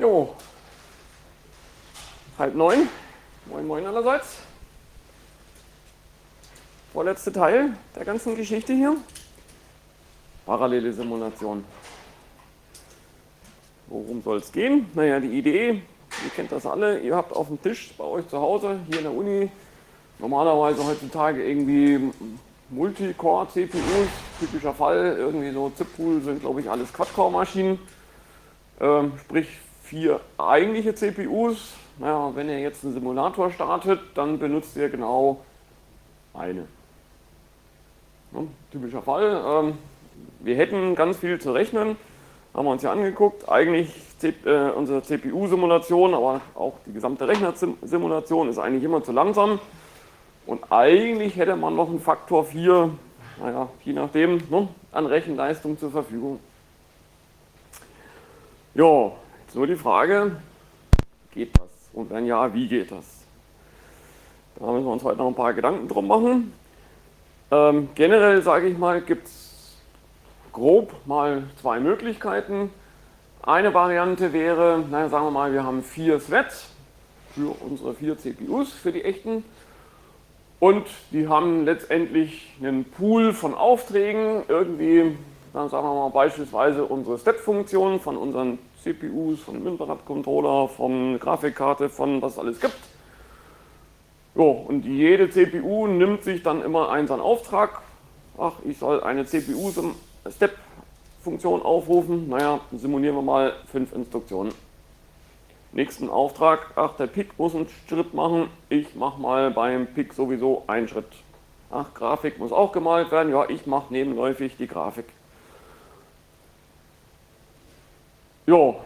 Jo, 8:30. Moin moin allerseits. Vorletzte Teil der ganzen Geschichte hier. Parallele Simulation. Worum soll es gehen? Naja, die Idee, ihr kennt das alle, ihr habt auf dem Tisch bei euch zu Hause, hier in der Uni, normalerweise heutzutage irgendwie Multicore-CPUs, typischer Fall, irgendwie so ZIP-Pool sind glaube ich alles Quad-Core-Maschinen, sprich 4 eigentliche CPUs. Naja, wenn ihr jetzt einen Simulator startet, dann benutzt ihr genau eine. Ja, typischer Fall. Wir hätten ganz viel zu rechnen, haben wir uns ja angeguckt. Eigentlich unsere CPU-Simulation, aber auch die gesamte Rechnersimulation ist eigentlich immer zu langsam. Und eigentlich hätte man noch einen Faktor 4, naja, je nachdem, ne, an Rechenleistung zur Verfügung. Ja, jetzt nur die Frage, geht das? Und wenn ja, wie geht das? Da müssen wir uns heute noch ein paar Gedanken drum machen. Generell sage ich mal, gibt es grob mal 2 Möglichkeiten. Eine Variante wäre, naja, sagen wir mal, wir haben 4 Threads für unsere 4 CPUs, für die echten. Und die haben letztendlich einen Pool von Aufträgen, irgendwie, dann sagen wir mal beispielsweise unsere Step-Funktion von unseren CPUs, von Windrad-Controller, von Grafikkarte, von was es alles gibt. Jo, und jede CPU nimmt sich dann immer einen seinen Auftrag. Ach, ich soll eine CPU-Step-Funktion aufrufen. Naja, simulieren wir mal 5 Instruktionen. Nächsten Auftrag, ach, der PIC muss einen Schritt machen. Ich mache mal beim PIC sowieso einen Schritt. Ach, Grafik muss auch gemalt werden. Ja, ich mache nebenläufig die Grafik. Jo,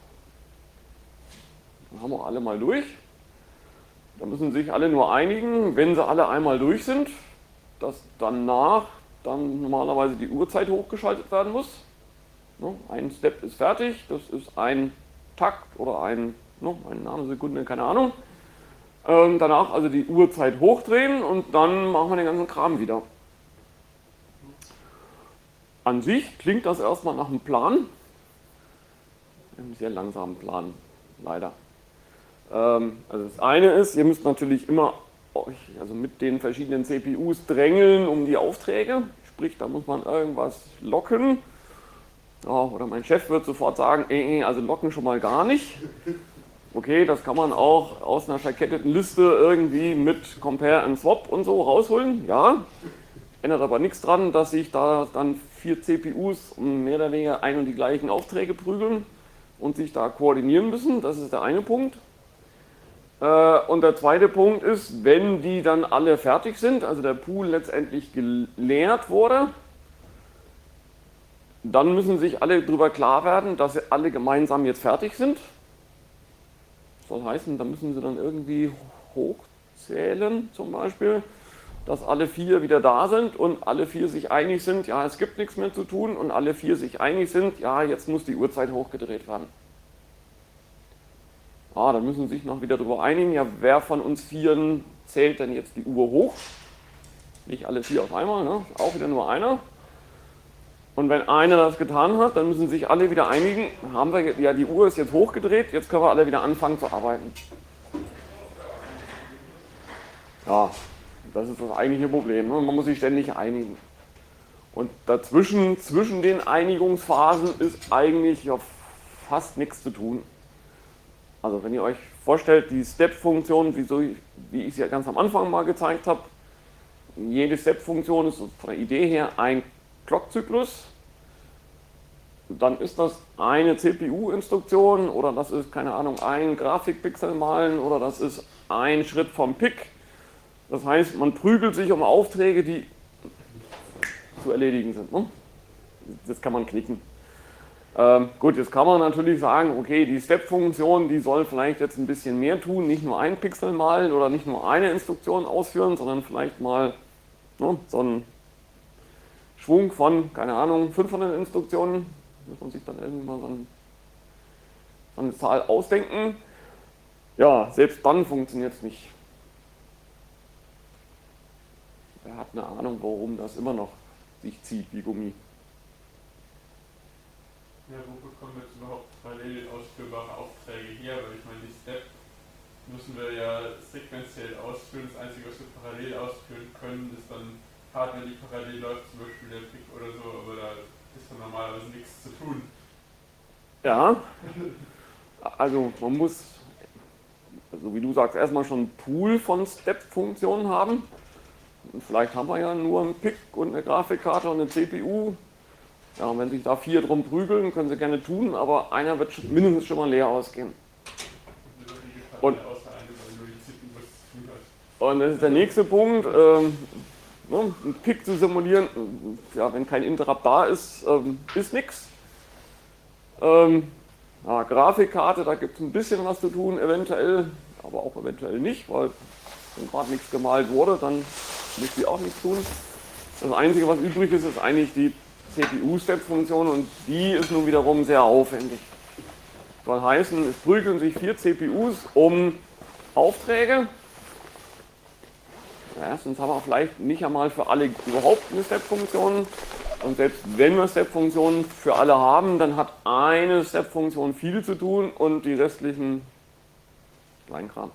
dann haben wir alle mal durch. Da müssen sich alle nur einigen, wenn sie alle einmal durch sind, dass danach dann normalerweise die Uhrzeit hochgeschaltet werden muss. Ein Step ist fertig, das ist ein Takt oder eine Nanosekunde, keine Ahnung. Danach also die Uhrzeit hochdrehen und dann machen wir den ganzen Kram wieder. An sich klingt das erstmal nach einem Plan. Einem sehr langsamen Plan, leider. Also das eine ist, ihr müsst natürlich immer euch mit den verschiedenen CPUs drängeln um die Aufträge. Sprich, da muss man irgendwas locken. Ja, oder mein Chef wird sofort sagen, also locken schon mal gar nicht. Okay, das kann man auch aus einer verketteten Liste irgendwie mit Compare and Swap und so rausholen. Ja, ändert aber nichts dran, dass sich da dann 4 CPUs um mehr oder weniger ein und die gleichen Aufträge prügeln und sich da koordinieren müssen. Das ist der eine Punkt. Und der zweite Punkt ist, wenn die dann alle fertig sind, also der Pool letztendlich geleert wurde, dann müssen sich alle darüber klar werden, dass sie alle gemeinsam jetzt fertig sind. Das soll heißen, da müssen sie dann irgendwie hochzählen zum Beispiel, dass alle 4 wieder da sind und alle 4 sich einig sind, ja, es gibt nichts mehr zu tun und alle 4 sich einig sind, ja, jetzt muss die Uhrzeit hochgedreht werden. Ja, dann müssen sie sich noch wieder darüber einigen, ja, wer von uns 4 zählt denn jetzt die Uhr hoch? Nicht alle 4 auf einmal, ne? Auch wieder nur einer. Und wenn einer das getan hat, dann müssen sich alle wieder einigen, haben wir, ja, die Uhr ist jetzt hochgedreht, jetzt können wir alle wieder anfangen zu arbeiten. Ja, das ist das eigentliche Problem, ne? Man muss sich ständig einigen. Und dazwischen, zwischen den Einigungsphasen ist eigentlich ja fast nichts zu tun. Also wenn ihr euch vorstellt, die Step-Funktion, wie ich sie ja ganz am Anfang mal gezeigt habe, jede Step-Funktion ist von der Idee her ein Clock-Zyklus. Dann ist das eine CPU-Instruktion oder das ist, keine Ahnung, ein Grafikpixel malen oder das ist ein Schritt vom PIC. Das heißt, man prügelt sich um Aufträge, die zu erledigen sind. Ne? Das kann man knicken. Gut, jetzt kann man natürlich sagen, okay, die Step-Funktion, die soll vielleicht jetzt ein bisschen mehr tun, nicht nur ein Pixel malen oder nicht nur eine Instruktion ausführen, sondern vielleicht mal so einen Schwung von, keine Ahnung, 500 Instruktionen, muss man sich dann irgendwann so eine Zahl ausdenken. Ja, selbst dann funktioniert es nicht. Wer hat eine Ahnung, warum das immer noch sich zieht wie Gummi? Ja, wo bekommen wir jetzt überhaupt parallel ausführbare Aufträge her? Weil ich meine, die Step müssen wir ja sequenziell ausführen. Das Einzige, was wir parallel ausführen können, ist dann Hardware, die parallel läuft, zum Beispiel der Pick oder so, aber da ist dann normalerweise nichts zu tun. Ja, also man muss, so wie du sagst, erstmal schon ein Pool von Step-Funktionen haben. Und vielleicht haben wir ja nur einen PIC und eine Grafikkarte und eine CPU. Ja, und wenn sich da 4 drum prügeln, können sie gerne tun, aber einer wird mindestens schon mal leer ausgehen. Und, und das ist der nächste Punkt, ne, einen PIC zu simulieren, ja, wenn kein Interrupt da ist, ist nichts. Ja, Grafikkarte, da gibt es ein bisschen was zu tun, eventuell, aber auch eventuell nicht, weil wenn gerade nichts gemalt wurde, dann muss die auch nichts tun. Das Einzige, was übrig ist, ist eigentlich die CPU-Step-Funktion und die ist nun wiederum sehr aufwendig. Das soll heißen, es prügeln sich 4 CPUs um Aufträge. Erstens haben wir vielleicht nicht einmal für alle überhaupt eine Step-Funktion. Und selbst wenn wir Step-Funktionen für alle haben, dann hat eine Step-Funktion viel zu tun und die restlichen Kleinkram.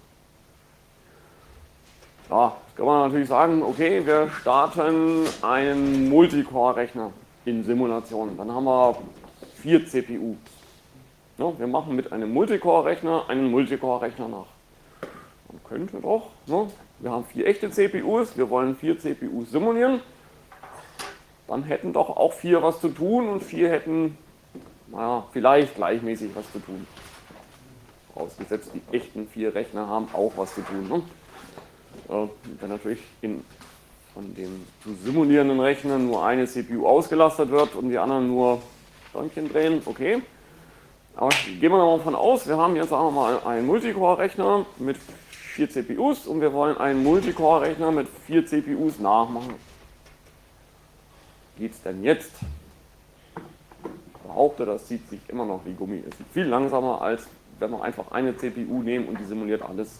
Ja, jetzt kann man natürlich sagen, okay, wir starten einen Multicore-Rechner in Simulation. Dann haben wir 4 CPUs. Ja, wir machen mit einem Multicore-Rechner einen Multicore-Rechner nach. Man könnte doch, ne, wir haben 4 echte CPUs, wir wollen 4 CPUs simulieren. Dann hätten doch auch 4 was zu tun und 4 hätten, naja, vielleicht gleichmäßig was zu tun. Vorausgesetzt, die echten 4 Rechner haben auch was zu tun. Ne? Wenn natürlich von den zu simulierenden Rechnern nur eine CPU ausgelastet wird und die anderen nur Däumchen drehen, okay. Aber gehen wir mal davon aus, wir haben jetzt sagen wir mal einen Multicore-Rechner mit 4 CPUs und wir wollen einen Multicore-Rechner mit 4 CPUs nachmachen. Wie geht es denn jetzt? Ich behaupte, das zieht sich immer noch wie Gummi. Es ist viel langsamer, als wenn wir einfach eine CPU nehmen und die simuliert alles.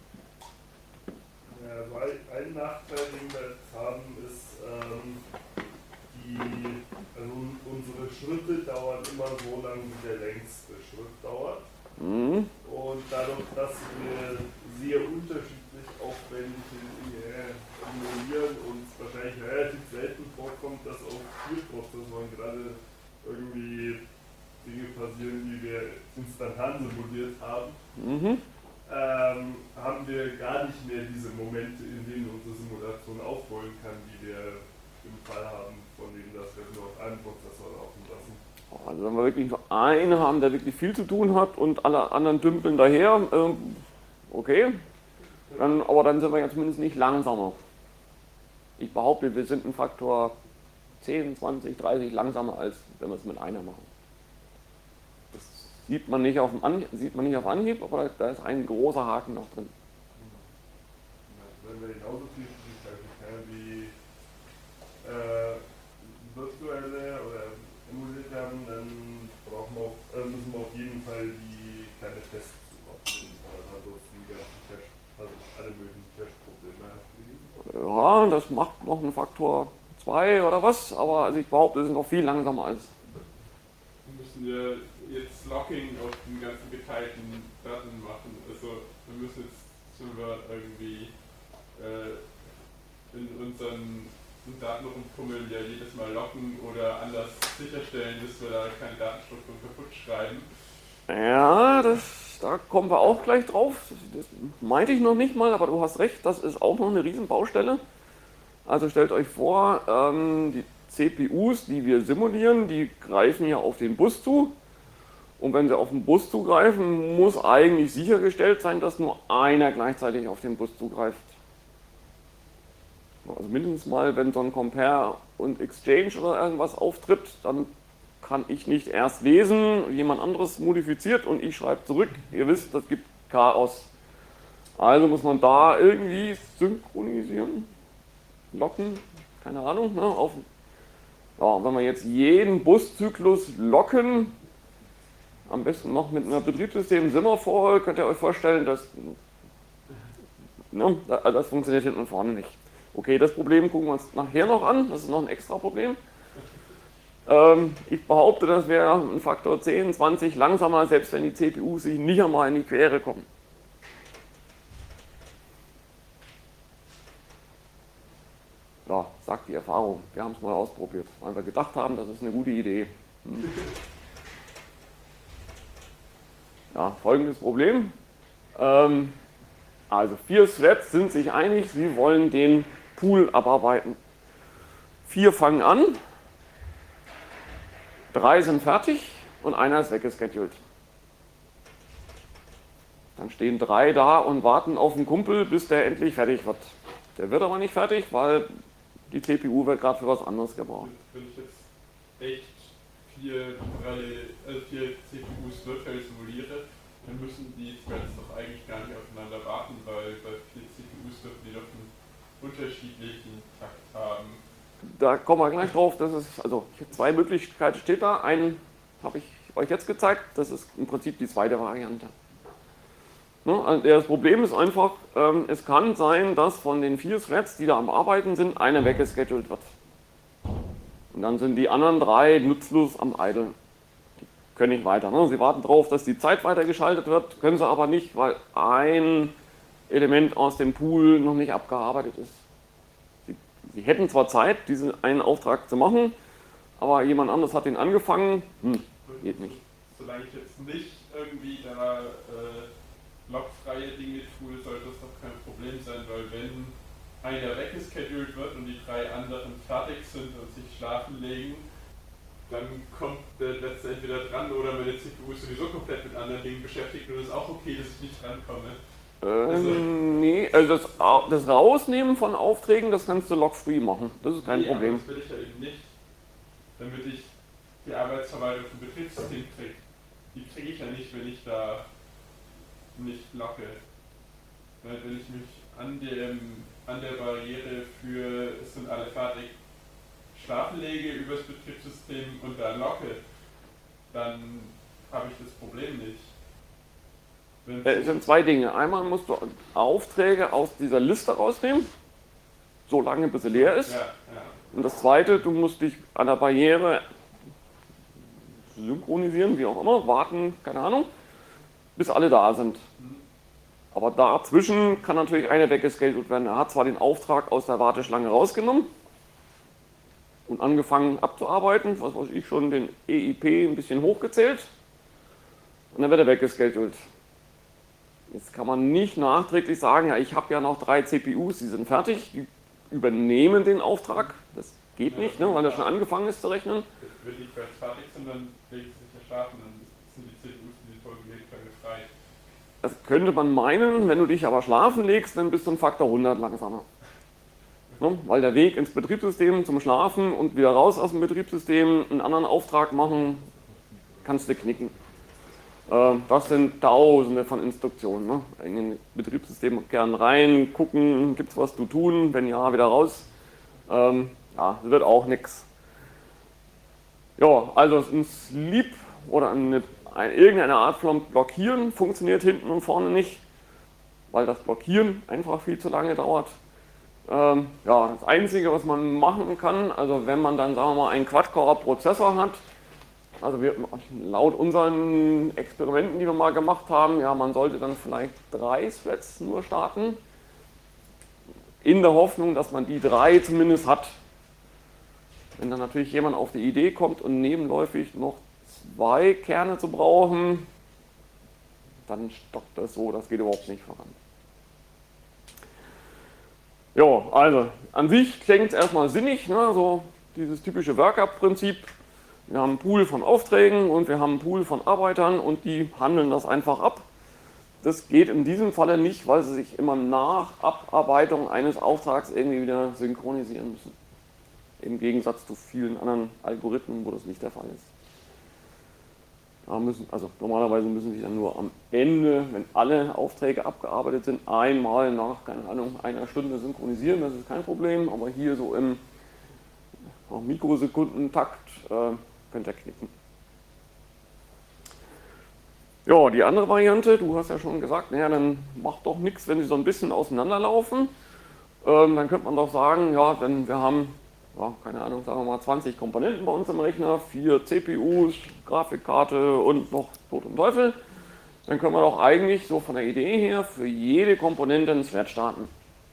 Ja, also ein Nachteil, den wir jetzt haben, ist, also unsere Schritte dauern immer so lange, wie der längste Schritt dauert. Mhm. Und dadurch, dass wir sehr unterschiedlich aufwendige Dinge simulieren und es wahrscheinlich relativ selten vorkommt, dass auf Spielprozessoren gerade irgendwie Dinge passieren, die wir instantan simuliert haben, haben wir gar nicht mehr diese Momente, in denen unsere Simulation aufholen kann, die wir im Fall haben, von dem, dass wir es nur auf einem Prozessor laufen lassen. Also wenn wir wirklich nur einen haben, der wirklich viel zu tun hat und alle anderen dümpeln daher, okay, aber dann sind wir ja zumindest nicht langsamer. Ich behaupte, wir sind ein Faktor 10, 20, 30 langsamer, als wenn wir es mit einer machen. Das sieht man nicht auf Anhieb, aber da ist ein großer Haken noch drin. Wenn wir genauso viel wie virtuelle oder emuliert haben, dann müssen wir auf jeden Fall die kleine Tests machen, also alle möglichen Testprobleme. Ja, das macht noch einen Faktor 2 oder was, aber also ich behaupte, es ist noch viel langsamer als. Müssen wir jetzt Locking auf den ganzen geteilten Daten machen. Also wir müssen jetzt irgendwie in unseren Daten rumfummeln, ja jedes Mal locken oder anders sicherstellen, dass wir da keine Datenstrukturen kaputt schreiben. Ja, da kommen wir auch gleich drauf. Das meinte ich noch nicht mal, aber du hast recht, das ist auch noch eine Riesenbaustelle. Also stellt euch vor, die CPUs, die wir simulieren, die greifen ja auf den Bus zu. Und wenn sie auf den Bus zugreifen, muss eigentlich sichergestellt sein, dass nur einer gleichzeitig auf den Bus zugreift. Also mindestens mal, wenn so ein Compare und Exchange oder irgendwas auftritt, dann kann ich nicht erst lesen, jemand anderes modifiziert und ich schreibe zurück. Ihr wisst, das gibt Chaos. Also muss man da irgendwie synchronisieren, locken, keine Ahnung. Ne, ja, wenn wir jetzt jeden Buszyklus locken, am besten noch mit einer Betriebssystem-Simmer vorher, könnt ihr euch vorstellen, dass ne, das funktioniert hinten und vorne nicht. Okay, das Problem gucken wir uns nachher noch an, das ist noch ein extra Problem. Ich behaupte, das wäre ein Faktor 10, 20 langsamer, selbst wenn die CPUs sich nicht einmal in die Quere kommen. Ja, sagt die Erfahrung. Wir haben es mal ausprobiert, weil wir gedacht haben, das ist eine gute Idee. Ja, folgendes Problem. Also 4 Threads sind sich einig, sie wollen den Pool abarbeiten. 4 fangen an, 3 sind fertig und einer ist weggeschedult. Dann stehen 3 da und warten auf den Kumpel, bis der endlich fertig wird. Der wird aber nicht fertig, weil die CPU wird gerade für was anderes gebraucht. Wenn ich jetzt echt 4 CPUs virtuell simuliere, dann müssen die Threads doch eigentlich gar nicht aufeinander warten, weil bei 4 CPUs dürfen die doch einen unterschiedlichen Takt haben. Da kommen wir gleich drauf. Das ist, also 2 Möglichkeiten steht da. Einen habe ich euch jetzt gezeigt. Das ist im Prinzip die zweite Variante. Ne, also das Problem ist einfach, es kann sein, dass von den 4 Threads, die da am Arbeiten sind, einer weggeschedult wird. Und dann sind die anderen 3 nutzlos am Idlen. Die können nicht weiter. Ne? Sie warten darauf, dass die Zeit weitergeschaltet wird, können sie aber nicht, weil ein Element aus dem Pool noch nicht abgearbeitet ist. Sie hätten zwar Zeit, diesen einen Auftrag zu machen, aber jemand anderes hat ihn angefangen, geht nicht. Solange ich jetzt nicht irgendwie da logfreie Dinge tue, sollte das doch kein Problem sein, weil wenn einer weggeschedult wird und die 3 anderen fertig sind und sich schlafen legen, dann kommt der letzte entweder dran oder meine CPU ist sowieso komplett mit anderen Dingen beschäftigt und es ist auch okay, dass ich nicht drankomme. Nee, also das Rausnehmen von Aufträgen, das kannst du log-free machen. Das ist kein Problem. Das will ich ja eben nicht, damit ich die Arbeitsverwaltung vom Betriebssystem kriege. Die kriege ich ja nicht, wenn ich da nicht locke. Weil wenn ich mich an der Barriere für es sind alle fertig schlafen lege übers Betriebssystem und da locke, dann habe ich das Problem nicht. Es sind 2 Dinge. Einmal musst du Aufträge aus dieser Liste rausnehmen, so lange bis sie leer ist. Ja, ja. Und das Zweite, du musst dich an der Barriere synchronisieren, wie auch immer, warten, keine Ahnung, bis alle da sind. Aber dazwischen kann natürlich einer weggeschedult werden. Er hat zwar den Auftrag aus der Warteschlange rausgenommen und angefangen abzuarbeiten, was weiß ich, schon den EIP ein bisschen hochgezählt, und dann wird er weggeschedult. Jetzt kann man nicht nachträglich sagen, ja, ich habe ja noch 3 CPUs, die sind fertig, die übernehmen den Auftrag. Das geht nicht, ne, weil er schon angefangen ist zu rechnen. Wenn die Threads fertig sind, dann legen sie sich ja schlafen, dann sind die CPUs, die vorgelegt werden, frei. Das könnte man meinen, wenn du dich aber schlafen legst, dann bist du ein Faktor 100 langsamer. Ne, weil der Weg ins Betriebssystem zum Schlafen und wieder raus aus dem Betriebssystem einen anderen Auftrag machen, kannst du knicken. Das sind Tausende von Instruktionen. Ne? In den Betriebssystem gern rein, gucken, gibt es was zu tun, wenn ja, wieder raus. Ja, das wird auch nichts. Ja, also ein Sleep oder irgendeine Art von Blockieren funktioniert hinten und vorne nicht, weil das Blockieren einfach viel zu lange dauert. Ja, das Einzige, was man machen kann, also wenn man dann, sagen wir mal, einen Quad-Core-Prozessor hat, also laut unseren Experimenten, die wir mal gemacht haben, ja, man sollte dann vielleicht 3 Threads nur starten, in der Hoffnung, dass man die 3 zumindest hat. Wenn dann natürlich jemand auf die Idee kommt und nebenläufig noch 2 Kerne zu brauchen, dann stockt das so, das geht überhaupt nicht voran. Ja, also an sich klingt es erstmal sinnig, ne, so dieses typische Workup-Prinzip. Wir haben einen Pool von Aufträgen und wir haben einen Pool von Arbeitern und die handeln das einfach ab. Das geht in diesem Falle nicht, weil sie sich immer nach Abarbeitung eines Auftrags irgendwie wieder synchronisieren müssen. Im Gegensatz zu vielen anderen Algorithmen, wo das nicht der Fall ist. Also normalerweise müssen sie dann nur am Ende, wenn alle Aufträge abgearbeitet sind, einmal nach, keine Ahnung, einer Stunde synchronisieren, das ist kein Problem, aber hier so im Mikrosekundentakt könnt ihr knicken. Ja, die andere Variante, du hast ja schon gesagt, naja, dann macht doch nichts, wenn sie so ein bisschen auseinanderlaufen. Dann könnte man doch sagen, ja, denn wir haben ja, keine Ahnung, sagen wir mal 20 Komponenten bei uns im Rechner, 4 CPUs, Grafikkarte und noch Tod und Teufel, dann können wir doch eigentlich so von der Idee her für jede Komponente einen Thread starten.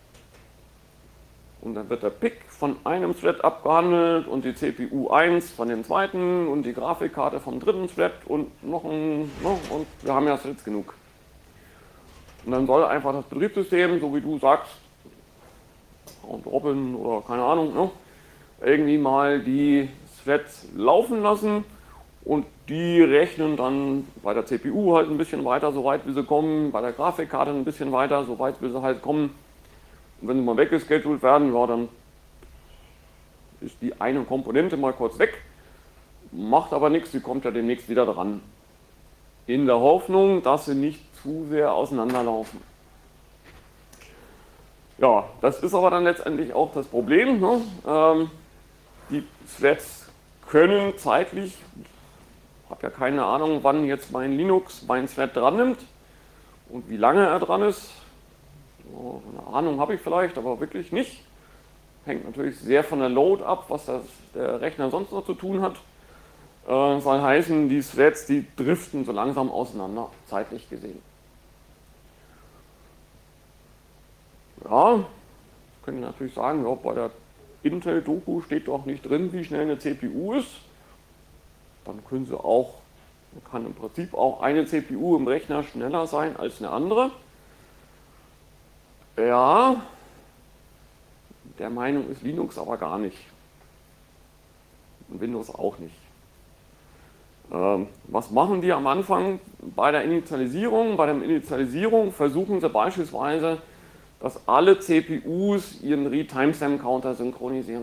Und dann wird der PIC von einem Thread abgehandelt und die CPU 1 von dem zweiten und die Grafikkarte vom dritten Thread und noch ein, und wir haben ja Threads genug. Und dann soll einfach das Betriebssystem, so wie du sagst, und Robin oder keine Ahnung, ne, irgendwie mal die Threads laufen lassen und die rechnen dann bei der CPU halt ein bisschen weiter, so weit wie sie kommen, bei der Grafikkarte ein bisschen weiter, so weit wie sie halt kommen. Und wenn sie mal weggeschedult werden, ja, dann ist die eine Komponente mal kurz weg, macht aber nichts, die kommt ja demnächst wieder dran. In der Hoffnung, dass sie nicht zu sehr auseinanderlaufen. Ja, das ist aber dann letztendlich auch das Problem. Ne? Die Threads können zeitlich, ich habe ja keine Ahnung, wann jetzt mein Linux mein Thread dran nimmt und wie lange er dran ist. So, eine Ahnung habe ich vielleicht, aber wirklich nicht. Hängt natürlich sehr von der Load ab, was der Rechner sonst noch zu tun hat. Soll heißen, die Threads, die driften so langsam auseinander, zeitlich gesehen. Ja, können Sie natürlich sagen, ja, bei der Intel-Doku steht doch nicht drin, wie schnell eine CPU ist. Dann können Sie auch, kann im Prinzip auch eine CPU im Rechner schneller sein als eine andere. Ja, der Meinung ist Linux aber gar nicht. Und Windows auch nicht. Was machen die am Anfang bei der Initialisierung? Bei der Initialisierung versuchen sie beispielsweise, dass alle CPUs ihren Read-Timestamp-Counter synchronisieren.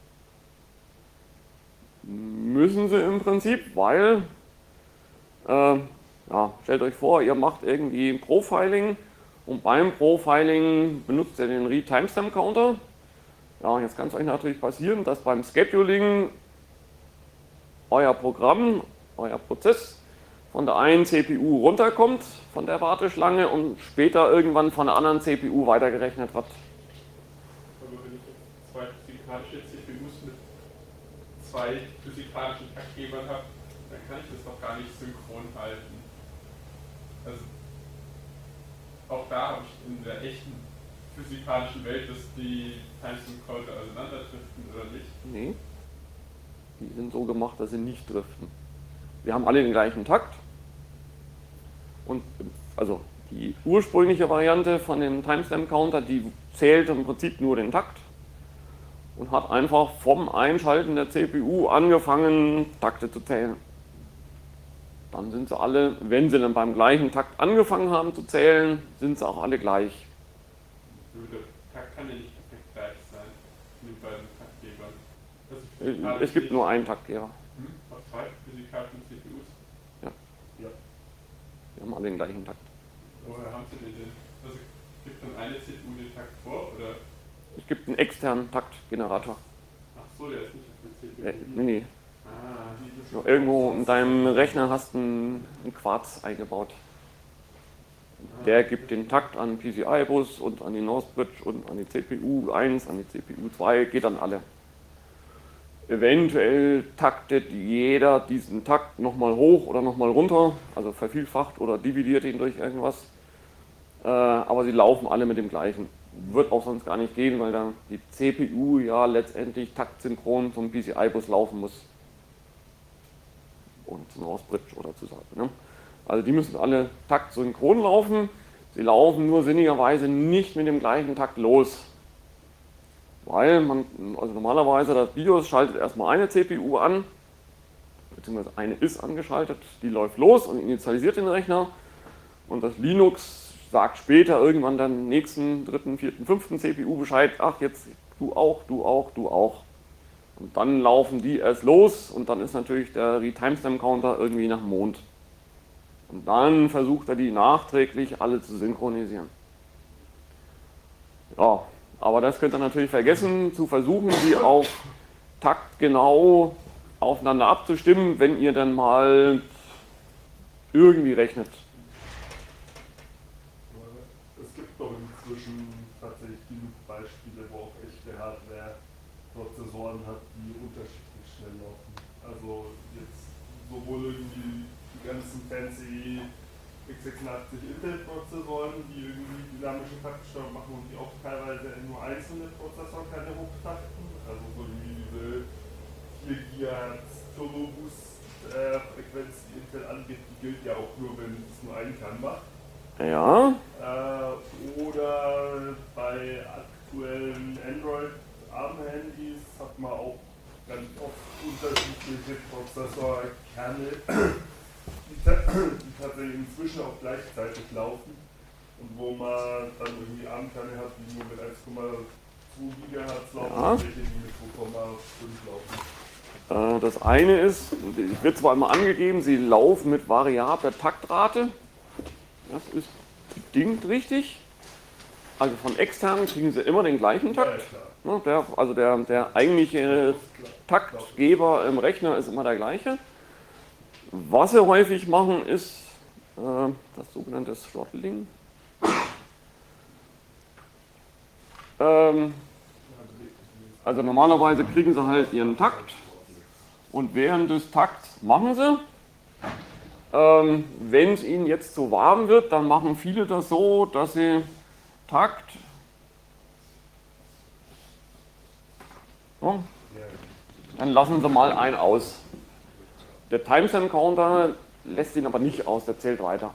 Müssen sie im Prinzip, weil, ja, stellt euch vor, ihr macht irgendwie Profiling und beim Profiling benutzt ihr den Read-Timestamp-Counter. Ja, jetzt kann es euch natürlich passieren, dass beim Scheduling euer Programm, euer Prozess von der einen CPU runterkommt, von der Warteschlange und später irgendwann von der anderen CPU weitergerechnet wird. Aber wenn ich jetzt zwei physikalische CPUs mit zwei physikalischen Taktgebern habe, dann kann ich das doch gar nicht synchron halten. Also auch da habe ich in der echten physikalischen Welt, dass die Timestamp-Counter auseinanderdriften oder nicht. Nee, die sind so gemacht, dass sie nicht driften. Wir haben alle den gleichen Takt. Und also die ursprüngliche Variante von dem Timestamp-Counter, die zählt im Prinzip nur den Takt und hat einfach vom Einschalten der CPU angefangen, Takte zu zählen. Dann sind sie alle, wenn sie dann beim gleichen Takt angefangen haben zu zählen, sind sie auch alle gleich. Der Takt kann ja nicht perfekt gleich sein in den beiden Taktgebern. Es gibt nur einen Taktgeber. Auf zwei physikalischen CPUs. Wir haben alle den gleichen Takt. Woher haben Sie den? Also gibt dann eine CPU den Takt vor oder? Es gibt einen externen Taktgenerator. Ach so, der ist nicht auf der CPU. Nee. Ah, Irgendwo in deinem Rechner hast du einen Quarz eingebaut. Der gibt den Takt an den PCI-Bus und an die Northbridge und an die CPU 1, an die CPU 2, geht an alle. Eventuell taktet jeder diesen Takt nochmal hoch oder nochmal runter, also vervielfacht oder dividiert ihn durch irgendwas. Aber sie laufen alle mit dem gleichen. Wird auch sonst gar nicht gehen, weil dann die CPU ja letztendlich taktsynchron zum PCI-Bus laufen muss. Und zu Northbridge oder zu Seite. Ne? Also die müssen alle taktsynchron laufen. Sie laufen nur sinnigerweise nicht mit dem gleichen Takt los. Weil also normalerweise das BIOS schaltet erstmal eine CPU an, beziehungsweise eine ist angeschaltet, die läuft los und initialisiert den Rechner. Und das Linux sagt später irgendwann dann nächsten, dritten, vierten, fünften CPU Bescheid, ach jetzt du auch, du auch, du auch. Und dann laufen die erst los und dann ist natürlich der Read-Timestamp-Counter irgendwie nach dem Mond. Und dann versucht er die nachträglich alle zu synchronisieren. Ja, aber das könnt ihr natürlich vergessen, zu versuchen, die auf Takt genau aufeinander abzustimmen, wenn ihr dann mal irgendwie rechnet. Es gibt doch inzwischen tatsächlich genug Beispiele, wo auch echte Hardware Prozessoren hat, die unterschiedlich schnell laufen. Also jetzt sowohl irgendwie die ganzen fancy x86 Intel-Prozessoren, die irgendwie dynamische Taktsteuerung machen und die auch teilweise nur einzelne Prozessoren keine hochtakten. Also so wie diese 4 GHz Turbo-Boost-Frequenz, die Intel angibt, die gilt ja auch nur, wenn es nur einen Kern macht. Ja. Oder bei aktuellen Android-ARM-Handys hat man auch ganz oft unterschiedliche Prozessorkerne, die tatsächlich inzwischen auch gleichzeitig laufen und wo man dann irgendwie ARM-Kerne hat, die nur mit 1,2 GHz laufen und welche, die mit 2,5 laufen. Das eine ist, wird zwar immer angegeben, sie laufen mit variabler Taktrate. Das ist bedingt richtig. Also von externen kriegen sie immer den gleichen Takt. Ja, der eigentliche Taktgeber im Rechner ist immer der gleiche. Was sie häufig machen, ist das sogenannte Throttling. Also normalerweise kriegen sie halt ihren Takt und während des Takts machen sie. Wenn es ihnen jetzt zu warm wird, dann machen viele das so, dass sie Takt. So, dann lassen sie mal einen aus. Der Timestamp-Counter lässt ihn aber nicht aus, der zählt weiter.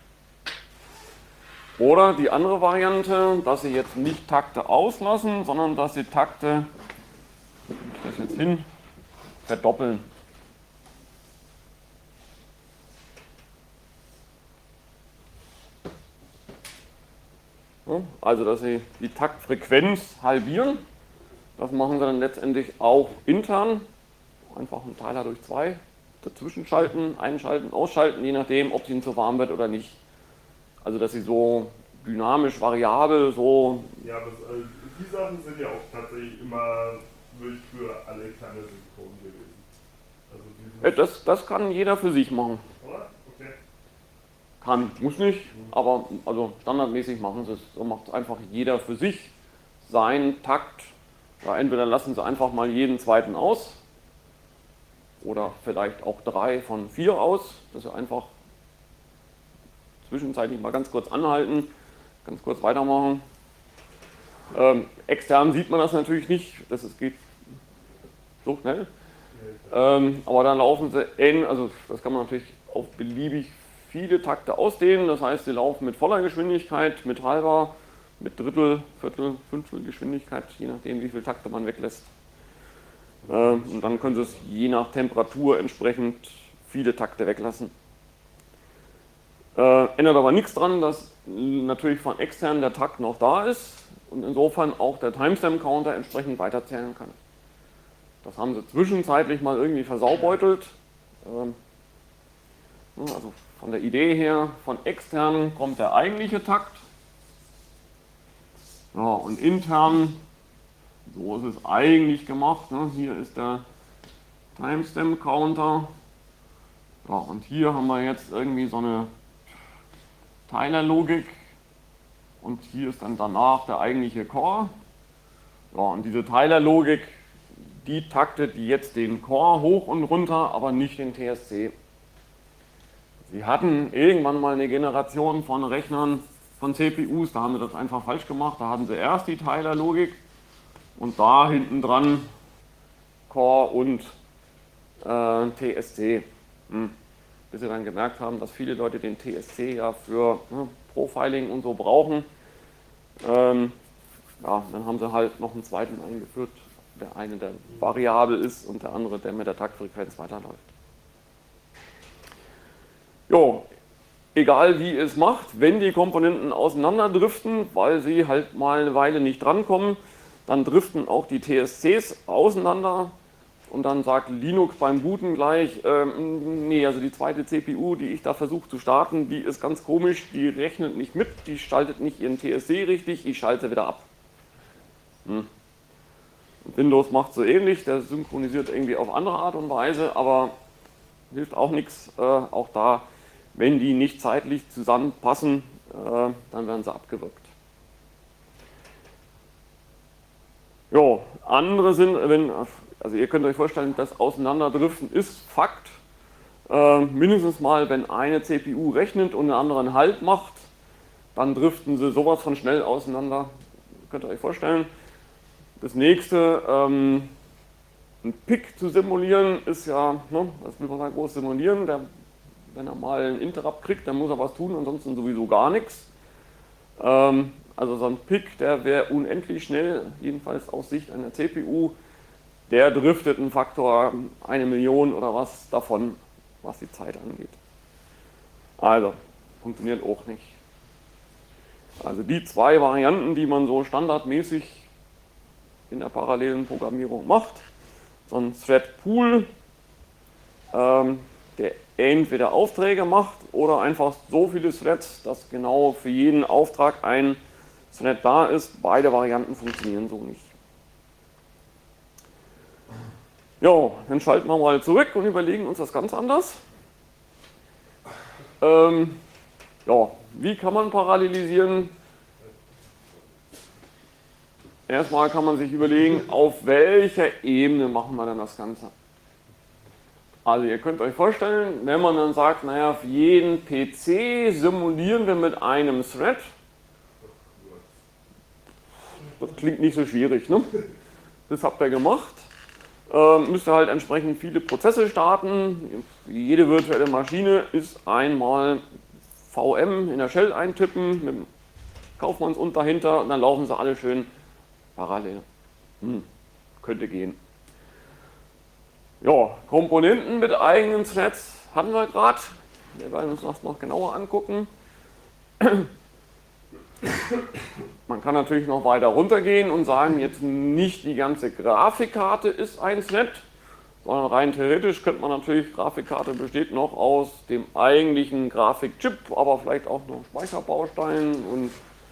Oder die andere Variante, dass sie jetzt nicht Takte auslassen, sondern dass sie Takte, ich das jetzt hin, verdoppeln. Also dass sie die Taktfrequenz halbieren. Das machen sie dann letztendlich auch intern. Einfach einen Teiler durch 2 dazwischen schalten, einschalten, ausschalten, je nachdem, ob es ihnen zu warm wird oder nicht. Also dass sie so dynamisch, variabel, so... Ja, aber die Sachen sind ja auch tatsächlich immer wirklich für alle Kerne synchron gewesen. Also das kann jeder für sich machen. oder? Okay. Kann, muss nicht, aber also standardmäßig machen sie es. So macht einfach jeder für sich seinen Takt. Ja, entweder lassen sie einfach mal jeden zweiten aus oder vielleicht auch 3 von 4 aus, dass sie einfach zwischenzeitlich mal ganz kurz anhalten, ganz kurz weitermachen. Extern sieht man das natürlich nicht, geht so schnell. Aber dann laufen sie also das kann man natürlich auf beliebig viele Takte ausdehnen, das heißt, sie laufen mit voller Geschwindigkeit, mit halber, mit Drittel, Viertel, Fünftel Geschwindigkeit, je nachdem, wie viele Takte man weglässt. Und dann können Sie es je nach Temperatur entsprechend viele Takte weglassen. Ändert aber nichts daran, dass natürlich von extern der Takt noch da ist und insofern auch der Timestamp-Counter entsprechend weiterzählen kann. Das haben Sie zwischenzeitlich mal irgendwie versaubeutelt. Also von der Idee her, von extern kommt der eigentliche Takt. Ja, und intern, so ist es eigentlich gemacht. Ne? Hier ist der Timestamp-Counter. Ja, und hier haben wir jetzt irgendwie so eine Teilerlogik. Und hier ist dann danach der eigentliche Core. Ja, und diese Teilerlogik, die taktet jetzt den Core hoch und runter, aber nicht den TSC. Sie hatten irgendwann mal eine Generation von Rechnern, von CPUs, da haben sie das einfach falsch gemacht. Da hatten sie erst die Teilerlogik und da hinten dran Core und TSC. Bis sie dann gemerkt haben, dass viele Leute den TSC ja für Profiling und so brauchen. Ja, dann haben sie halt noch einen zweiten eingeführt. Der eine, der variabel ist und der andere, der mit der Taktfrequenz weiterläuft. Jo, egal wie es macht, wenn die Komponenten auseinanderdriften, weil sie halt mal eine Weile nicht drankommen, dann driften auch die TSCs auseinander und dann sagt Linux beim Booten gleich, nee, also die zweite CPU, die ich da versuche zu starten, die ist ganz komisch, die rechnet nicht mit, die schaltet nicht ihren TSC richtig, ich schalte sie wieder ab. Windows macht so ähnlich, der synchronisiert irgendwie auf andere Art und Weise, aber hilft auch nichts, auch da, wenn die nicht zeitlich zusammenpassen, dann werden sie abgewürgt. Ja, andere sind, also ihr könnt euch vorstellen, das Auseinanderdriften ist Fakt. Mindestens mal, wenn eine CPU rechnet und eine andere einen Halt macht, dann driften sie sowas von schnell auseinander. Könnt ihr euch vorstellen. Das nächste, einen Pick zu simulieren, ist ja, ne, das will man da groß simulieren. Wenn er mal einen Interrupt kriegt, dann muss er was tun, ansonsten sowieso gar nichts. Also so ein Pick, der wäre unendlich schnell, jedenfalls aus Sicht einer CPU. Der driftet einen Faktor 1 Million oder was davon, was die Zeit angeht. Also, funktioniert auch nicht. Also die zwei Varianten, die man so standardmäßig in der parallelen Programmierung macht. So ein Thread Pool, der entweder Aufträge macht oder einfach so viele Threads, dass genau für jeden Auftrag ein Thread da ist. Beide Varianten funktionieren so nicht. Ja, dann schalten wir mal zurück und überlegen uns das ganz anders. Ja, wie kann man parallelisieren? Erstmal kann man sich überlegen, auf welcher Ebene machen wir denn das Ganze. Also ihr könnt euch vorstellen, wenn man dann sagt, naja, für jeden PC simulieren wir mit einem Thread. Das klingt nicht so schwierig, ne? Das habt ihr gemacht. Müsst ihr halt entsprechend viele Prozesse starten. Jede virtuelle Maschine ist einmal VM in der Shell eintippen, mit dem Kaufmannsunter dahinter und dann laufen sie alle schön parallel. Könnte gehen. Ja, Komponenten mit eigenen Threads hatten wir gerade. Wir werden uns das noch genauer angucken. Man kann natürlich noch weiter runtergehen und sagen, jetzt nicht die ganze Grafikkarte ist ein Thread, sondern rein theoretisch könnte man natürlich, Grafikkarte besteht noch aus dem eigentlichen Grafikchip, aber vielleicht auch noch Speicherbausteinen und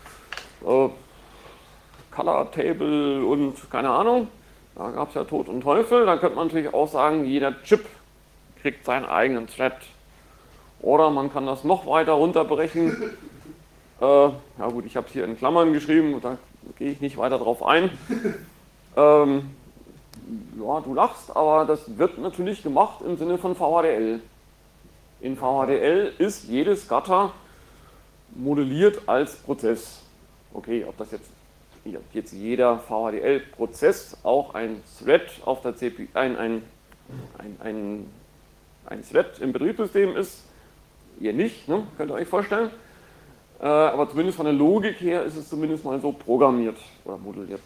Color Table und keine Ahnung. Da gab es ja Tod und Teufel. Dann könnte man natürlich auch sagen, jeder Chip kriegt seinen eigenen Thread. Oder man kann das noch weiter runterbrechen. Ja gut, ich habe es hier in Klammern geschrieben, da gehe ich nicht weiter drauf ein. Ja, du lachst, aber das wird natürlich gemacht im Sinne von VHDL. In VHDL ist jedes Gatter modelliert als Prozess. Okay, ob jetzt jeder VHDL-Prozess auch ein Thread auf der CPU, ein Thread im Betriebssystem ist, ihr nicht, ne? Könnt ihr euch vorstellen. Aber zumindest von der Logik her ist es zumindest mal so programmiert oder modelliert.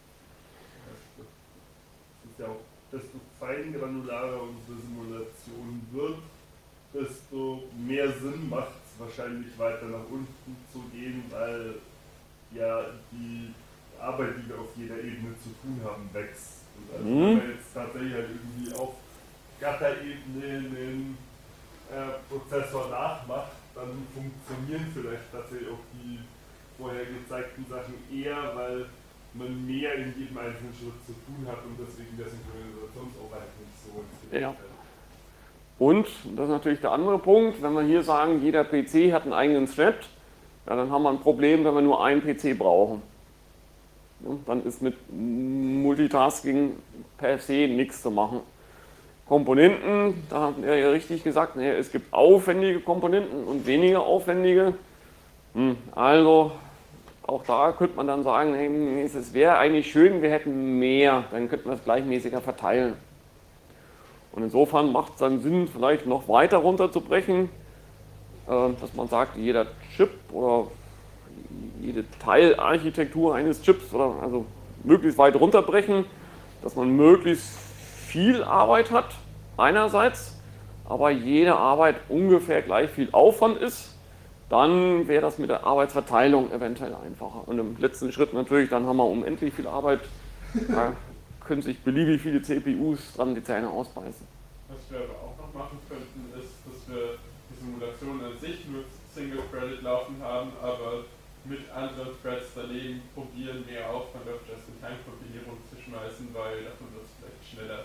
Es ist ja auch, desto feingranularer unsere Simulation wird, desto mehr Sinn macht es wahrscheinlich weiter nach unten zu gehen, weil ja die Arbeit, die wir auf jeder Ebene zu tun haben, wächst. Und also wenn man jetzt tatsächlich halt irgendwie auf Gatterebene einen Prozessor nachmacht, dann funktionieren vielleicht tatsächlich auch die vorher gezeigten Sachen eher, weil man mehr in jedem einzelnen Schritt zu tun hat und deswegen der Synchronisationsaufwand nicht so ins Ja. Und, das ist natürlich der andere Punkt, wenn wir hier sagen, jeder PC hat einen eigenen Thread, ja, dann haben wir ein Problem, wenn wir nur einen PC brauchen. Ja, dann ist mit Multitasking per se nichts zu machen. Komponenten, da habt ihr ja richtig gesagt, es gibt aufwendige Komponenten und weniger aufwendige. Also auch da könnte man dann sagen, es wäre eigentlich schön, wir hätten mehr, dann könnten wir es gleichmäßiger verteilen. Und insofern macht es dann Sinn, vielleicht noch weiter runterzubrechen, dass man sagt, jeder Chip oder jede Teilarchitektur eines Chips oder also möglichst weit runterbrechen, dass man möglichst viel Arbeit hat, einerseits, aber jede Arbeit ungefähr gleich viel Aufwand ist, dann wäre das mit der Arbeitsverteilung eventuell einfacher. Und im letzten Schritt natürlich, dann haben wir unendlich viel Arbeit, da können sich beliebig viele CPUs dran die Zähne ausbeißen. Was wir aber auch noch machen könnten, ist, dass wir die Simulation an sich nur Single-Threaded laufen haben, aber mit anderen Threads daneben probieren, mehr Aufwand auf Just-in-Time-Kompilierung zu schmeißen, weil davon wird es vielleicht schneller.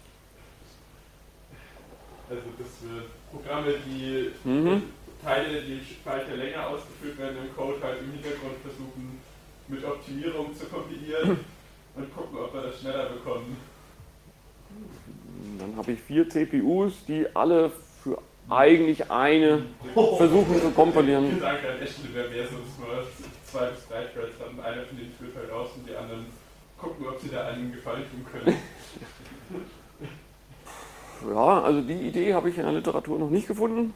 Also dass wir Programme, die Teile, die Speicher länger ausgeführt werden im Code, halt im Hintergrund versuchen mit Optimierung zu kompilieren und gucken, ob wir das schneller bekommen. Dann habe ich 4 CPUs, die alle für eigentlich eine versuchen zu kompilieren. Ich sage halt echt, wer mehr sonst nur 2 bis 3 Threads haben. Einer von denen führt halt aus und die anderen gucken, ob sie da einen Gefallen tun können. Ja, also die Idee habe ich in der Literatur noch nicht gefunden.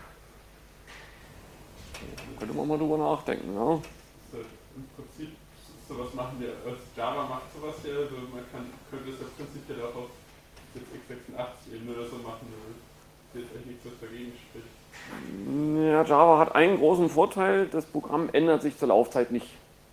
Könnte man mal drüber nachdenken, ja. So, im Prinzip, sowas machen wir, Java macht sowas ja, also man könnte es ja prinzipiell auch auf x86-Ebene oder so machen, da ist eigentlich nichts, was dagegen spricht. Ja, Java hat einen großen Vorteil, das Programm ändert sich zur Laufzeit nicht.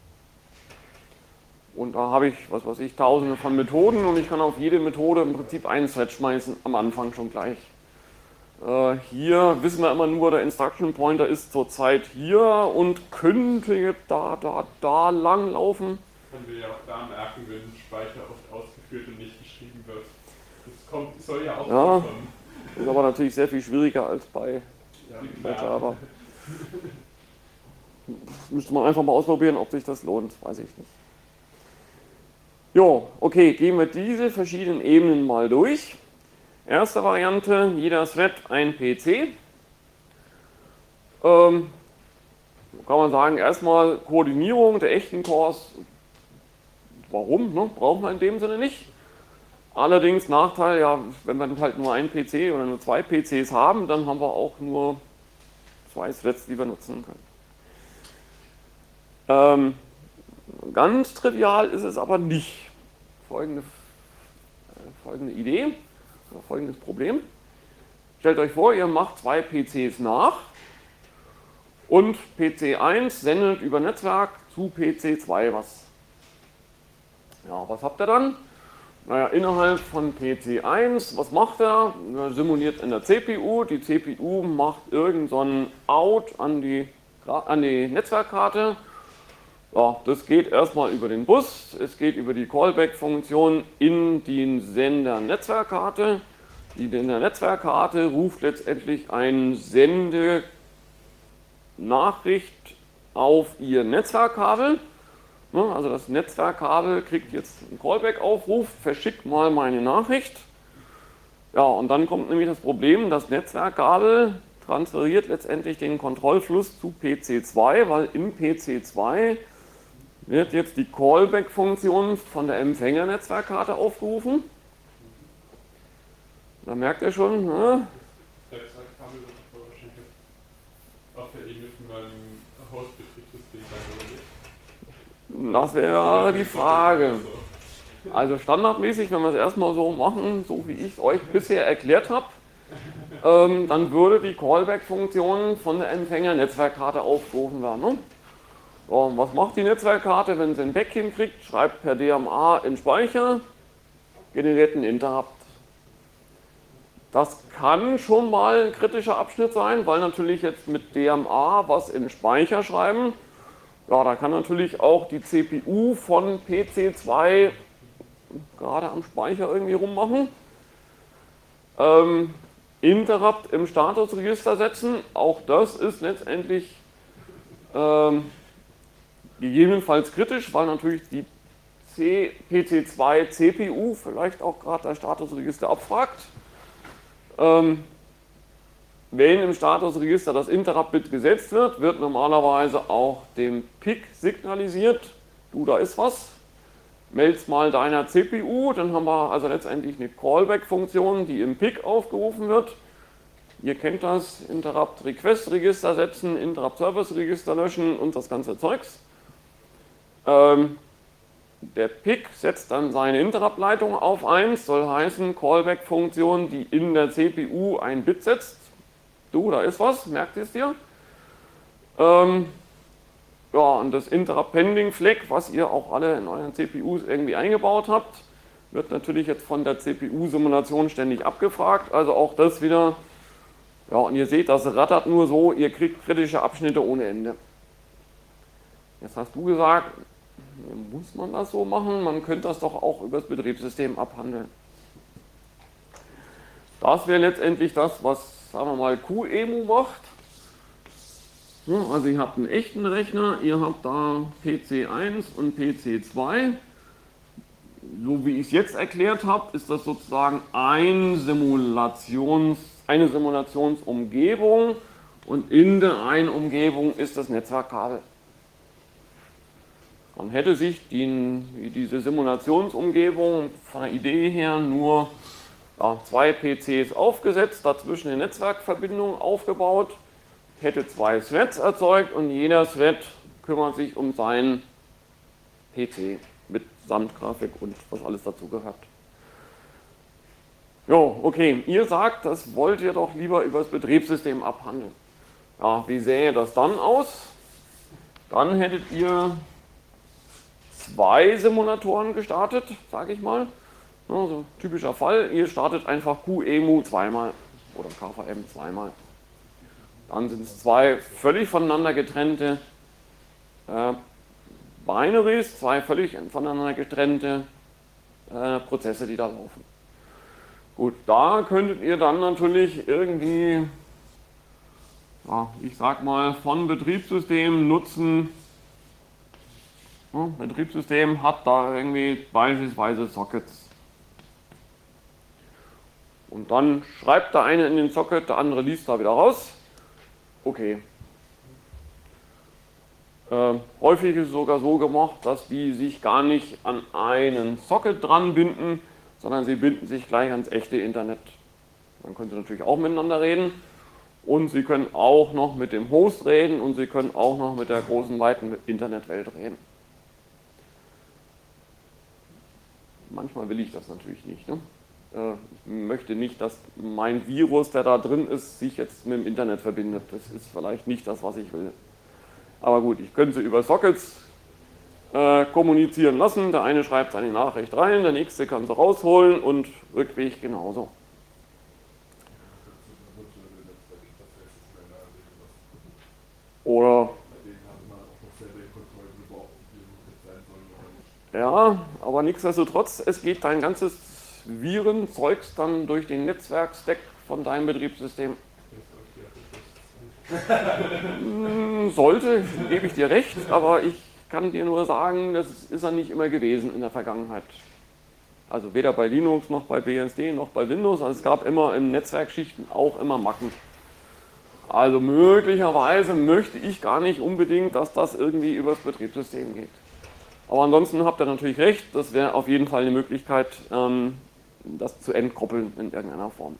Und da habe ich, was weiß ich, tausende von Methoden und ich kann auf jede Methode im Prinzip einen Thread schmeißen, am Anfang schon gleich. Hier wissen wir immer nur, der Instruction Pointer ist zurzeit hier und könnte jetzt da lang laufen. Können wir ja auch da merken, wenn Speicher oft ausgeführt und nicht geschrieben wird. Das soll ja auch kommen. Ist aber natürlich sehr viel schwieriger als bei Java. Müsste man einfach mal ausprobieren, ob sich das lohnt, weiß ich nicht. Jo, okay, gehen wir diese verschiedenen Ebenen mal durch. Erste Variante, jeder Thread ein PC. Kann man sagen, erstmal Koordinierung der echten Cores. Warum? Ne? Brauchen wir in dem Sinne nicht. Allerdings Nachteil, ja, wenn wir halt nur einen PC oder nur 2 PCs haben, dann haben wir auch nur 2 Threads, die wir nutzen können. Ganz trivial ist es aber nicht. Folgende Idee, oder folgendes Problem. Stellt euch vor, ihr macht 2 PCs nach und PC 1 sendet über Netzwerk zu PC 2 was. Ja, was habt ihr dann? Naja, innerhalb von PC 1, was macht er? Er simuliert in der CPU, die CPU macht irgend so einen Out an die Netzwerkkarte. Ja, das geht erstmal über den Bus, es geht über die Callback-Funktion in die Sender-Netzwerkkarte. Die Sender-Netzwerkkarte ruft letztendlich eine Sendenachricht auf ihr Netzwerkkabel. Also das Netzwerkkabel kriegt jetzt einen Callback-Aufruf, verschickt mal meine Nachricht. Ja, und dann kommt nämlich das Problem, das Netzwerkkabel transferiert letztendlich den Kontrollfluss zu PC2, weil im PC2 wird jetzt die Callback-Funktion von der Empfängernetzwerkkarte aufgerufen. Da merkt ihr schon, ne? Netzwerkkabel wird wahrscheinlich auf der Ebene von meinem Hostbetriebssystem sein, oder nicht? Das wäre die Frage. Also standardmäßig, wenn wir es erstmal so machen, so wie ich es euch bisher erklärt habe, dann würde die Callback-Funktion von der Empfängernetzwerkkarte aufgerufen werden. Ne? So, und was macht die Netzwerkkarte, wenn sie ein Back hinkriegt? Schreibt per DMA in Speicher, generiert einen Interrupt. Das kann schon mal ein kritischer Abschnitt sein, weil natürlich jetzt mit DMA was in Speicher schreiben, ja, da kann natürlich auch die CPU von PC2 gerade am Speicher irgendwie rummachen. Interrupt im Statusregister setzen, auch das ist letztendlich gegebenenfalls kritisch, weil natürlich die PC2 CPU vielleicht auch gerade das Statusregister abfragt. Wenn im Statusregister das Interrupt-Bit gesetzt wird, wird normalerweise auch dem PIC signalisiert, du, da ist was, meld's mal deiner CPU, dann haben wir also letztendlich eine Callback-Funktion, die im PIC aufgerufen wird. Ihr kennt das, Interrupt-Request-Register setzen, Interrupt-Service-Register löschen und das ganze Zeugs. Der PIC setzt dann seine Interrupt-Leitung auf 1, soll heißen Callback-Funktion, die in der CPU ein Bit setzt. Du, da ist was, merkt ihr es dir? Ja, und das Interrupt-Pending-Flag, was ihr auch alle in euren CPUs irgendwie eingebaut habt, wird natürlich jetzt von der CPU-Simulation ständig abgefragt. Also auch das wieder, ja, und ihr seht, das rattert nur so, ihr kriegt kritische Abschnitte ohne Ende. Jetzt hast du gesagt, muss man das so machen? Man könnte das doch auch über das Betriebssystem abhandeln. Das wäre letztendlich das, was, sagen wir mal, QEMU macht. Ja, also ihr habt einen echten Rechner, ihr habt da PC1 und PC2. so wie ich es jetzt erklärt habe, ist das sozusagen eine Simulationsumgebung und in der einen Umgebung ist das Netzwerkkabel. Man hätte sich diese Simulationsumgebung von der Idee her nur zwei PCs aufgesetzt, dazwischen eine Netzwerkverbindung aufgebaut, hätte zwei Threads erzeugt und jeder Thread kümmert sich um seinen PC mit Samtgrafik und was alles dazu gehört. Jo, okay, ihr sagt, das wollt ihr doch lieber über das Betriebssystem abhandeln. Ja, wie sähe das dann aus? Dann hättet ihr zwei Simulatoren gestartet, sage ich mal. Also typischer Fall, ihr startet einfach QEMU zweimal oder KVM zweimal. Dann sind es zwei völlig voneinander getrennte Binaries, zwei völlig voneinander getrennte Prozesse, die da laufen. Gut, da könntet ihr dann natürlich irgendwie, ich sag mal, von Betriebssystemen nutzen. Betriebssystem hat da irgendwie beispielsweise Sockets. Und dann schreibt der eine in den Socket, der andere liest da wieder raus. Okay. Häufig ist es sogar so gemacht, dass die sich gar nicht an einen Socket dran binden, sondern sie binden sich gleich ans echte Internet. Dann können sie natürlich auch miteinander reden und sie können auch noch mit dem Host reden und sie können auch noch mit der großen, weiten Internetwelt reden. Manchmal will ich das natürlich nicht. Ne? Ich möchte nicht, dass mein Virus, der da drin ist, sich jetzt mit dem Internet verbindet. Das ist vielleicht nicht das, was ich will. Aber gut, ich könnte sie über Sockets kommunizieren lassen. Der eine schreibt seine Nachricht rein, der nächste kann sie rausholen und Rückweg genauso. Oder ja, aber nichtsdestotrotz, es geht dein ganzes Virenzeugs dann durch den Netzwerkstack von deinem Betriebssystem. Sollte, gebe ich dir recht, aber ich kann dir nur sagen, das ist er nicht immer gewesen in der Vergangenheit. Also weder bei Linux noch bei BSD noch bei Windows, also es gab immer in Netzwerkschichten auch immer Macken. Also möglicherweise möchte ich gar nicht unbedingt, dass das irgendwie übers Betriebssystem geht. Aber ansonsten habt ihr natürlich recht, das wäre auf jeden Fall eine Möglichkeit, das zu entkoppeln in irgendeiner Form.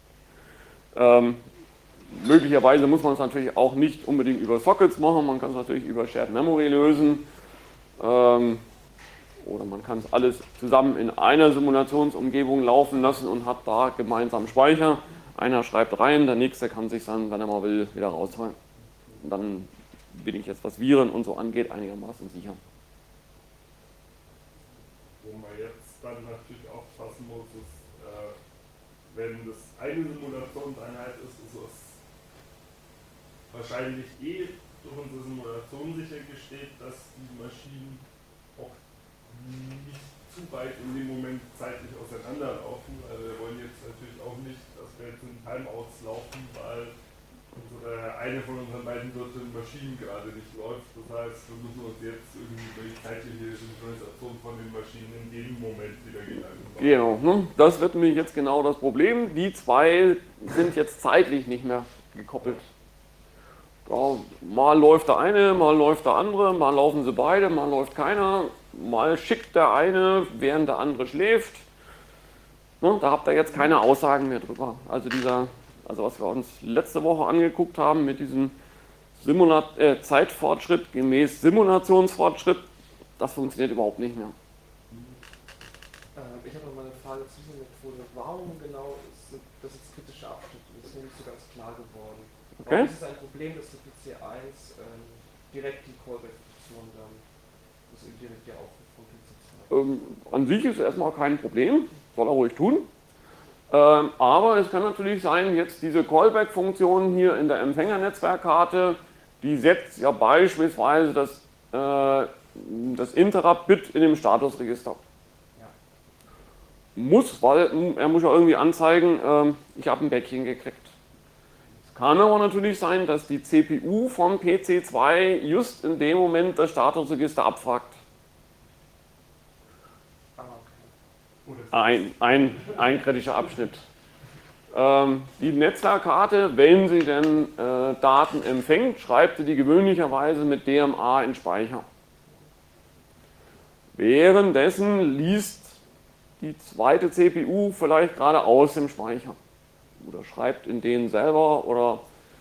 Möglicherweise muss man es natürlich auch nicht unbedingt über Sockets machen, man kann es natürlich über Shared Memory lösen oder man kann es alles zusammen in einer Simulationsumgebung laufen lassen und hat da gemeinsam Speicher. Einer schreibt rein, der nächste kann sich dann, wenn er mal will, wieder rausholen. Und dann bin ich jetzt, was Viren und so angeht, einigermaßen sicher. Wo man jetzt dann natürlich aufpassen muss, ist, wenn das eine Simulationseinheit ist, ist es wahrscheinlich durch unsere Simulation sichergestellt, dass die Maschinen auch nicht zu weit in dem Moment zeitlich auseinanderlaufen. Also wir wollen jetzt natürlich auch nicht, dass wir jetzt in Timeouts laufen, weil eine von unseren beiden virtuellen Maschinen gerade nicht läuft. Das heißt, wir müssen uns jetzt irgendwie über die zeitliche Synchronisation von den Maschinen in dem Moment wieder Gedanken machen. Genau, das wird nämlich jetzt genau das Problem. Die zwei sind jetzt zeitlich nicht mehr gekoppelt. Ja, mal läuft der eine, mal läuft der andere, mal laufen sie beide, mal läuft keiner, mal schickt der eine, während der andere schläft. Da habt ihr jetzt keine Aussagen mehr drüber. Also was wir uns letzte Woche angeguckt haben mit diesem Zeitfortschritt gemäß Simulationsfortschritt, das funktioniert überhaupt nicht mehr. Ich habe noch mal eine Frage zu dieser Methode. Warum genau ist das jetzt kritische Abschnitt? Das ist mir nicht so ganz klar geworden. Okay. Warum ist es ein Problem, dass der PC1 direkt die Callback-Funktion dann direkt ja auch vom PC2? An sich ist es erstmal kein Problem, soll er ruhig tun. Aber es kann natürlich sein, jetzt diese Callback-Funktion hier in der Empfängernetzwerkkarte, die setzt ja beispielsweise das Interrupt-Bit in dem Statusregister. Ja. Muss, weil er muss ja irgendwie anzeigen, ich habe ein Päckchen gekriegt. Es kann aber natürlich sein, dass die CPU vom PC2 just in dem Moment das Statusregister abfragt. Ah, okay. ein kritischer Abschnitt. Die Netzwerkkarte, wenn sie denn Daten empfängt, schreibt sie die gewöhnlicherweise mit DMA in Speicher. Währenddessen liest die zweite CPU vielleicht gerade aus dem Speicher oder schreibt in den selber oder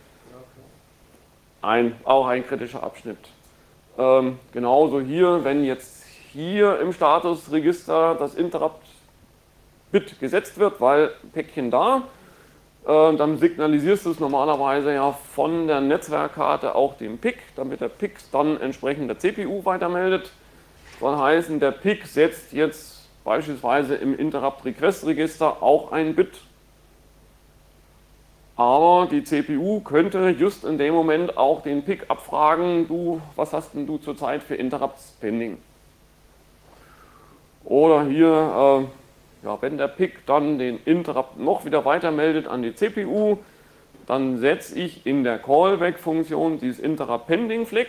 auch ein kritischer Abschnitt. Genauso hier, wenn jetzt hier im Statusregister das Interrupt-Bit gesetzt wird, weil Päckchen da, dann signalisierst du es normalerweise ja von der Netzwerkkarte auch dem PIC, damit der PIC dann entsprechend der CPU weitermeldet. Soll heißen, der PIC setzt jetzt beispielsweise im Interrupt-Request-Register auch ein Bit. Aber die CPU könnte just in dem Moment auch den PIC abfragen, du, was hast denn du zurzeit für Interrupts pending? Oder hier, wenn der PIC dann den Interrupt noch wieder weitermeldet an die CPU, dann setze ich in der Callback-Funktion dieses Interrupt Pending Flag,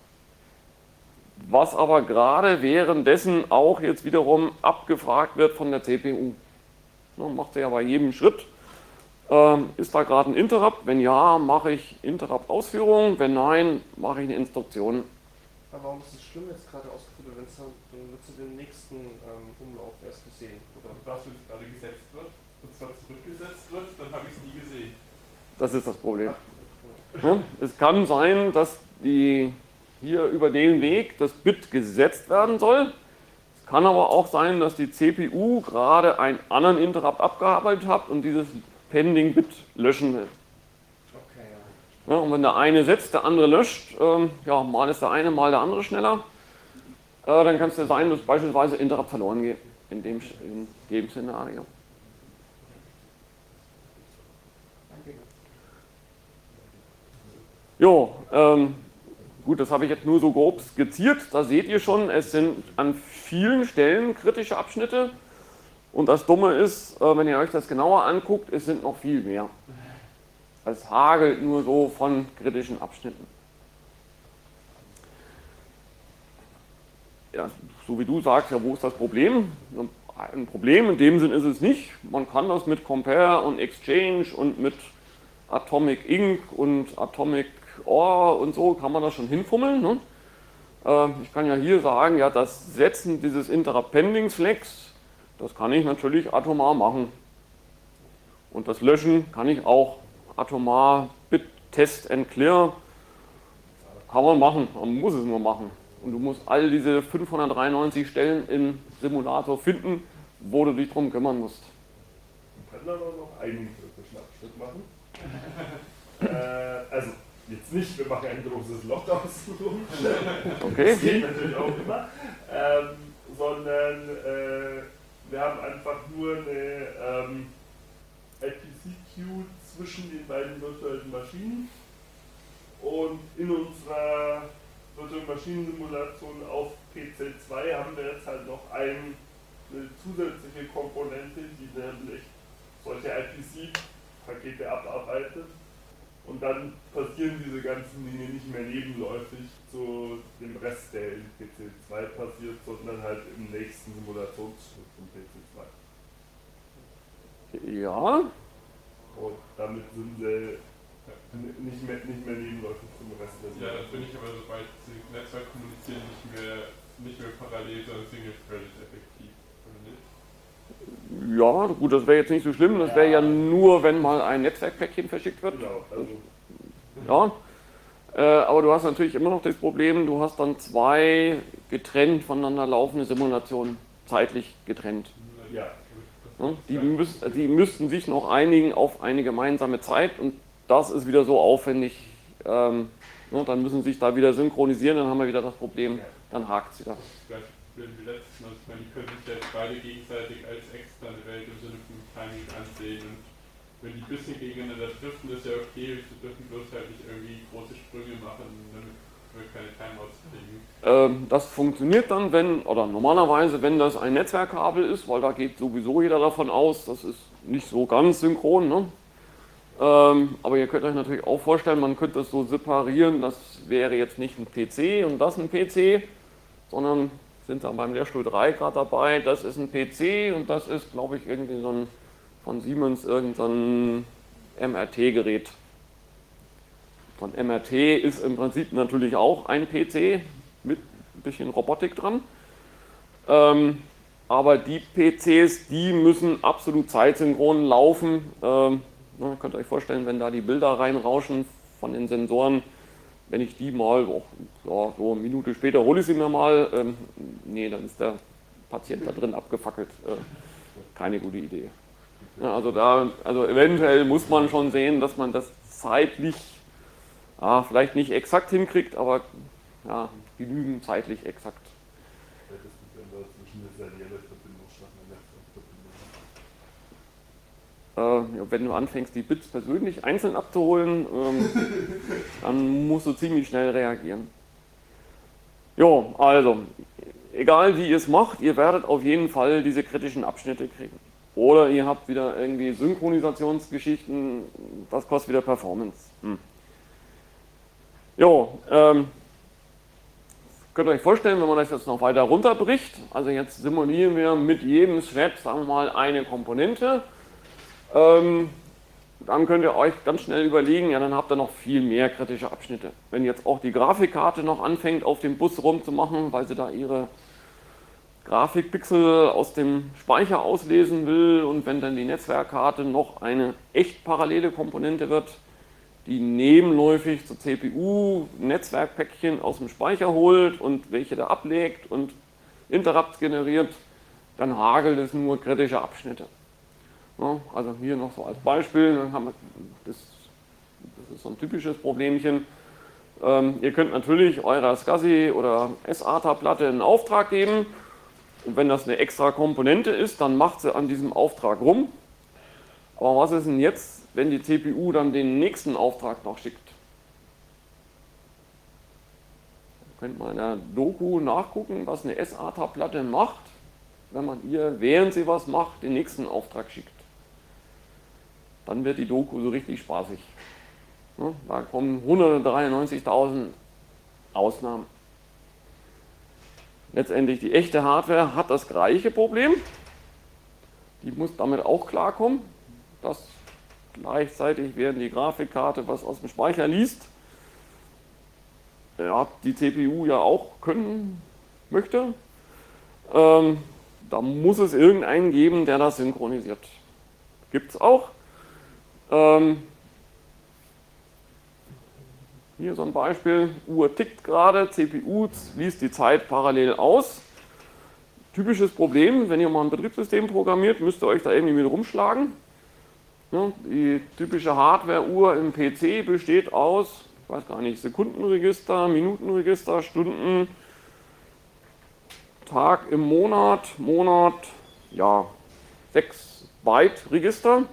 was aber gerade währenddessen auch jetzt wiederum abgefragt wird von der CPU. Macht sie ja bei jedem Schritt. Ist da gerade ein Interrupt? Wenn ja, mache ich Interrupt-Ausführung. Wenn nein, mache ich eine Instruktion. Aber warum ist es schlimm jetzt gerade ausgeführt, wenn es dann wird zu dem nächsten Umlauf erst gesehen? Oder? Was jetzt gerade gesetzt wird, und zwar zurückgesetzt wird, dann habe ich es nie gesehen. Das ist das Problem. Ja, es kann sein, dass hier über den Weg das Bit gesetzt werden soll. Es kann aber auch sein, dass die CPU gerade einen anderen Interrupt abgearbeitet hat und dieses Pending Bit löschen will. Okay, ja. Und wenn der eine setzt, der andere löscht, mal ist der eine, mal der andere schneller, dann kann es ja sein, dass beispielsweise Interrupt verloren geht in dem Szenario. Jo, gut, das habe ich jetzt nur so grob skizziert. Da seht ihr schon, es sind an vielen Stellen kritische Abschnitte. Und das Dumme ist, wenn ihr euch das genauer anguckt, es sind noch viel mehr. Es hagelt nur so von kritischen Abschnitten. Ja, so wie du sagst, ja, wo ist das Problem? Ein Problem in dem Sinn ist es nicht. Man kann das mit Compare und Exchange und mit Atomic Inc. und Atomic OR und so kann man das schon hinfummeln. Ne? Ich kann ja hier sagen, ja, das Setzen dieses Interrupt Pending Flags, das kann ich natürlich atomar machen. Und das Löschen kann ich auch atomar, Bit, Test and Clear. Kann man machen, man muss es nur machen. Und du musst all diese 593 Stellen im Simulator finden, wo du dich drum kümmern musst. Man kann aber noch einen kritischen Abschnitt machen. Also, jetzt nicht, wir machen ein großes Loch außenrum. Okay. Das geht natürlich auch immer. Sondern wir haben einfach nur eine IPC-Queue zwischen den beiden virtuellen Maschinen. Und in unserer virtuellen Maschinensimulation auf PC2 haben wir jetzt halt noch eine zusätzliche Komponente, die nämlich solche IPC-Pakete abarbeitet. Und dann passieren diese ganzen Dinge nicht mehr nebenläufig zu dem Rest, der in PC2 passiert, sondern halt im nächsten Simulationsschritt von PC2. Ja. Und damit sind sie nicht mehr nebenläufig zum Rest der Simulation. Ja, dann bin ich aber, sobald sie Netzwerk kommunizieren, nicht mehr parallel, sondern single-threaded effektiv. Ja, gut, das wäre jetzt nicht so schlimm. Das wäre ja nur, wenn mal ein Netzwerkpäckchen verschickt wird. Genau, also ja, aber du hast natürlich immer noch das Problem, du hast dann zwei getrennt voneinander laufende Simulationen, zeitlich getrennt. ja. Ja, die müssten sich noch einigen auf eine gemeinsame Zeit und das ist wieder so aufwendig. Dann müssen sie sich da wieder synchronisieren, dann haben wir wieder das Problem, dann hakt sie da. Wenn die letzten, also ich meine, die können sich jetzt beide gegenseitig als externe Welt im Sinne von Timing ansehen und wenn die ein bisschen gegeneinander driften, ist ja okay, sie dürfen bloß halt nicht irgendwie große Sprünge machen, damit wir keine Timeouts kriegen. Das funktioniert dann, normalerweise, wenn das ein Netzwerkkabel ist, weil da geht sowieso jeder davon aus, das ist nicht so ganz synchron, ne? Aber ihr könnt euch natürlich auch vorstellen, man könnte das so separieren, das wäre jetzt nicht ein PC und das ein PC, sondern sind dann beim Lehrstuhl 3 gerade dabei. Das ist ein PC und das ist, glaube ich, irgendwie so ein von Siemens irgendein MRT-Gerät. Von MRT ist im Prinzip natürlich auch ein PC mit ein bisschen Robotik dran. Aber die PCs, die müssen absolut zeitsynchron laufen. Könnt ihr euch vorstellen, wenn da die Bilder reinrauschen von den Sensoren, wenn ich die mal, so eine Minute später hole ich sie mir mal, nee, dann ist der Patient da drin abgefackelt. Keine gute Idee. Ja, also eventuell muss man schon sehen, dass man das zeitlich, vielleicht nicht exakt hinkriegt, aber ja, genügend zeitlich exakt. Wenn du anfängst, die Bits persönlich einzeln abzuholen, dann musst du ziemlich schnell reagieren. Jo, also, egal wie ihr es macht, ihr werdet auf jeden Fall diese kritischen Abschnitte kriegen. Oder ihr habt wieder irgendwie Synchronisationsgeschichten, das kostet wieder Performance. Jo, könnt ihr euch vorstellen, wenn man das jetzt noch weiter runterbricht, also jetzt simulieren wir mit jedem Thread, sagen wir mal, eine Komponente, dann könnt ihr euch ganz schnell überlegen, ja, dann habt ihr noch viel mehr kritische Abschnitte. Wenn jetzt auch die Grafikkarte noch anfängt, auf dem Bus rumzumachen, weil sie da ihre Grafikpixel aus dem Speicher auslesen will und wenn dann die Netzwerkkarte noch eine echt parallele Komponente wird, die nebenläufig zur CPU Netzwerkpäckchen aus dem Speicher holt und welche da ablegt und Interrupts generiert, dann hagelt es nur kritische Abschnitte. Ja, also hier noch so als Beispiel, dann haben wir das ist so ein typisches Problemchen. Ihr könnt natürlich eurer SCSI oder SATA-Platte einen Auftrag geben und wenn das eine extra Komponente ist, dann macht sie an diesem Auftrag rum. Aber was ist denn jetzt, wenn die CPU dann den nächsten Auftrag noch schickt? Ihr könnt mal in der Doku nachgucken, was eine SATA-Platte macht, wenn man ihr, während sie was macht, den nächsten Auftrag schickt. Dann wird die Doku so richtig spaßig. Ja, da kommen 193.000 Ausnahmen. Letztendlich die echte Hardware hat das gleiche Problem. Die muss damit auch klarkommen, dass gleichzeitig während die Grafikkarte was aus dem Speicher liest, ja, die CPU ja auch können möchte. Da muss es irgendeinen geben, der das synchronisiert. Gibt es auch. Hier so ein Beispiel, Uhr tickt gerade, CPU liest die Zeit parallel aus. Typisches Problem, wenn ihr mal ein Betriebssystem programmiert, müsst ihr euch da irgendwie mit rumschlagen. Ja, die typische Hardware-Uhr im PC besteht aus, ich weiß gar nicht, Sekundenregister, Minutenregister, Stunden, Tag im Monat, ja, 6 Byte Register,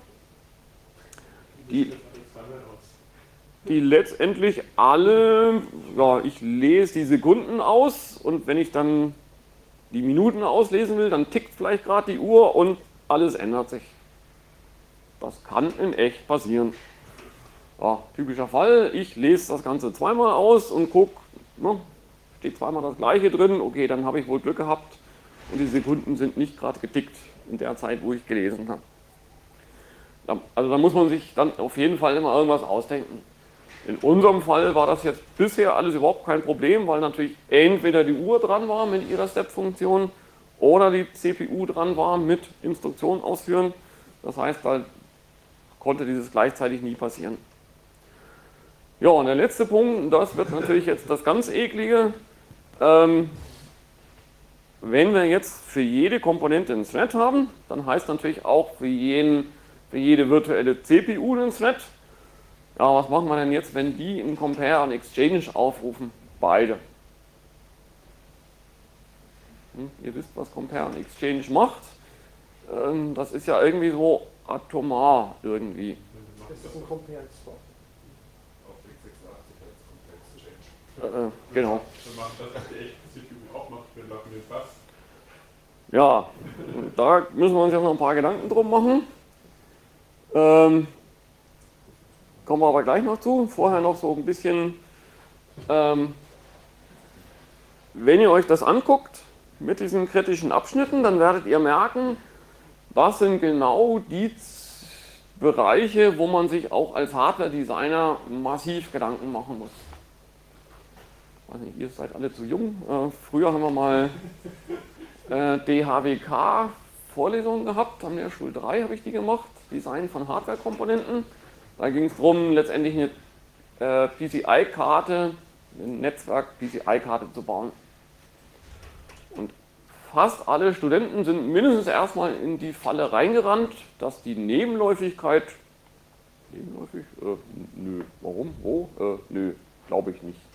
die letztendlich alle, ja, ich lese die Sekunden aus und wenn ich dann die Minuten auslesen will, dann tickt vielleicht gerade die Uhr und alles ändert sich. Das kann in echt passieren. Ja, typischer Fall, ich lese das Ganze zweimal aus und gucke, steht zweimal das gleiche drin, okay, dann habe ich wohl Glück gehabt und die Sekunden sind nicht gerade getickt in der Zeit, wo ich gelesen habe. Also da muss man sich dann auf jeden Fall immer irgendwas ausdenken. In unserem Fall war das jetzt bisher alles überhaupt kein Problem, weil natürlich entweder die Uhr dran war mit ihrer Step-Funktion oder die CPU dran war mit Instruktion ausführen. Das heißt, da konnte dieses gleichzeitig nie passieren. Ja, und der letzte Punkt, das wird natürlich jetzt das ganz Eklige. Wenn wir jetzt für jede Komponente einen Thread haben, dann heißt natürlich auch für jede virtuelle CPU einen Thread. Ja, was machen wir denn jetzt, wenn die in Compare und Exchange aufrufen? Beide. Ihr wisst, was Compare und Exchange macht. Das ist ja irgendwie so atomar irgendwie. Das ist ein Compare and Swap. Genau. So macht das, was die echte CPU auch macht, wir laufen den Pass. Ja, da müssen wir uns jetzt noch ein paar Gedanken drum machen. Kommen wir aber gleich noch zu. Vorher noch so ein bisschen, wenn ihr euch das anguckt, mit diesen kritischen Abschnitten, dann werdet ihr merken, das sind genau die Bereiche, wo man sich auch als Hardware-Designer massiv Gedanken machen muss. Ich weiß nicht, ihr seid alle zu jung. Früher haben wir mal DHWK-Vorlesungen gehabt, an der Schule 3 habe ich die gemacht, Design von Hardware-Komponenten. Da ging es darum, letztendlich eine PCI-Karte, ein Netzwerk-PCI-Karte zu bauen. Und fast alle Studenten sind mindestens erstmal in die Falle reingerannt, dass die Nebenläufigkeit, nö, warum, wo, nö, glaube ich nicht.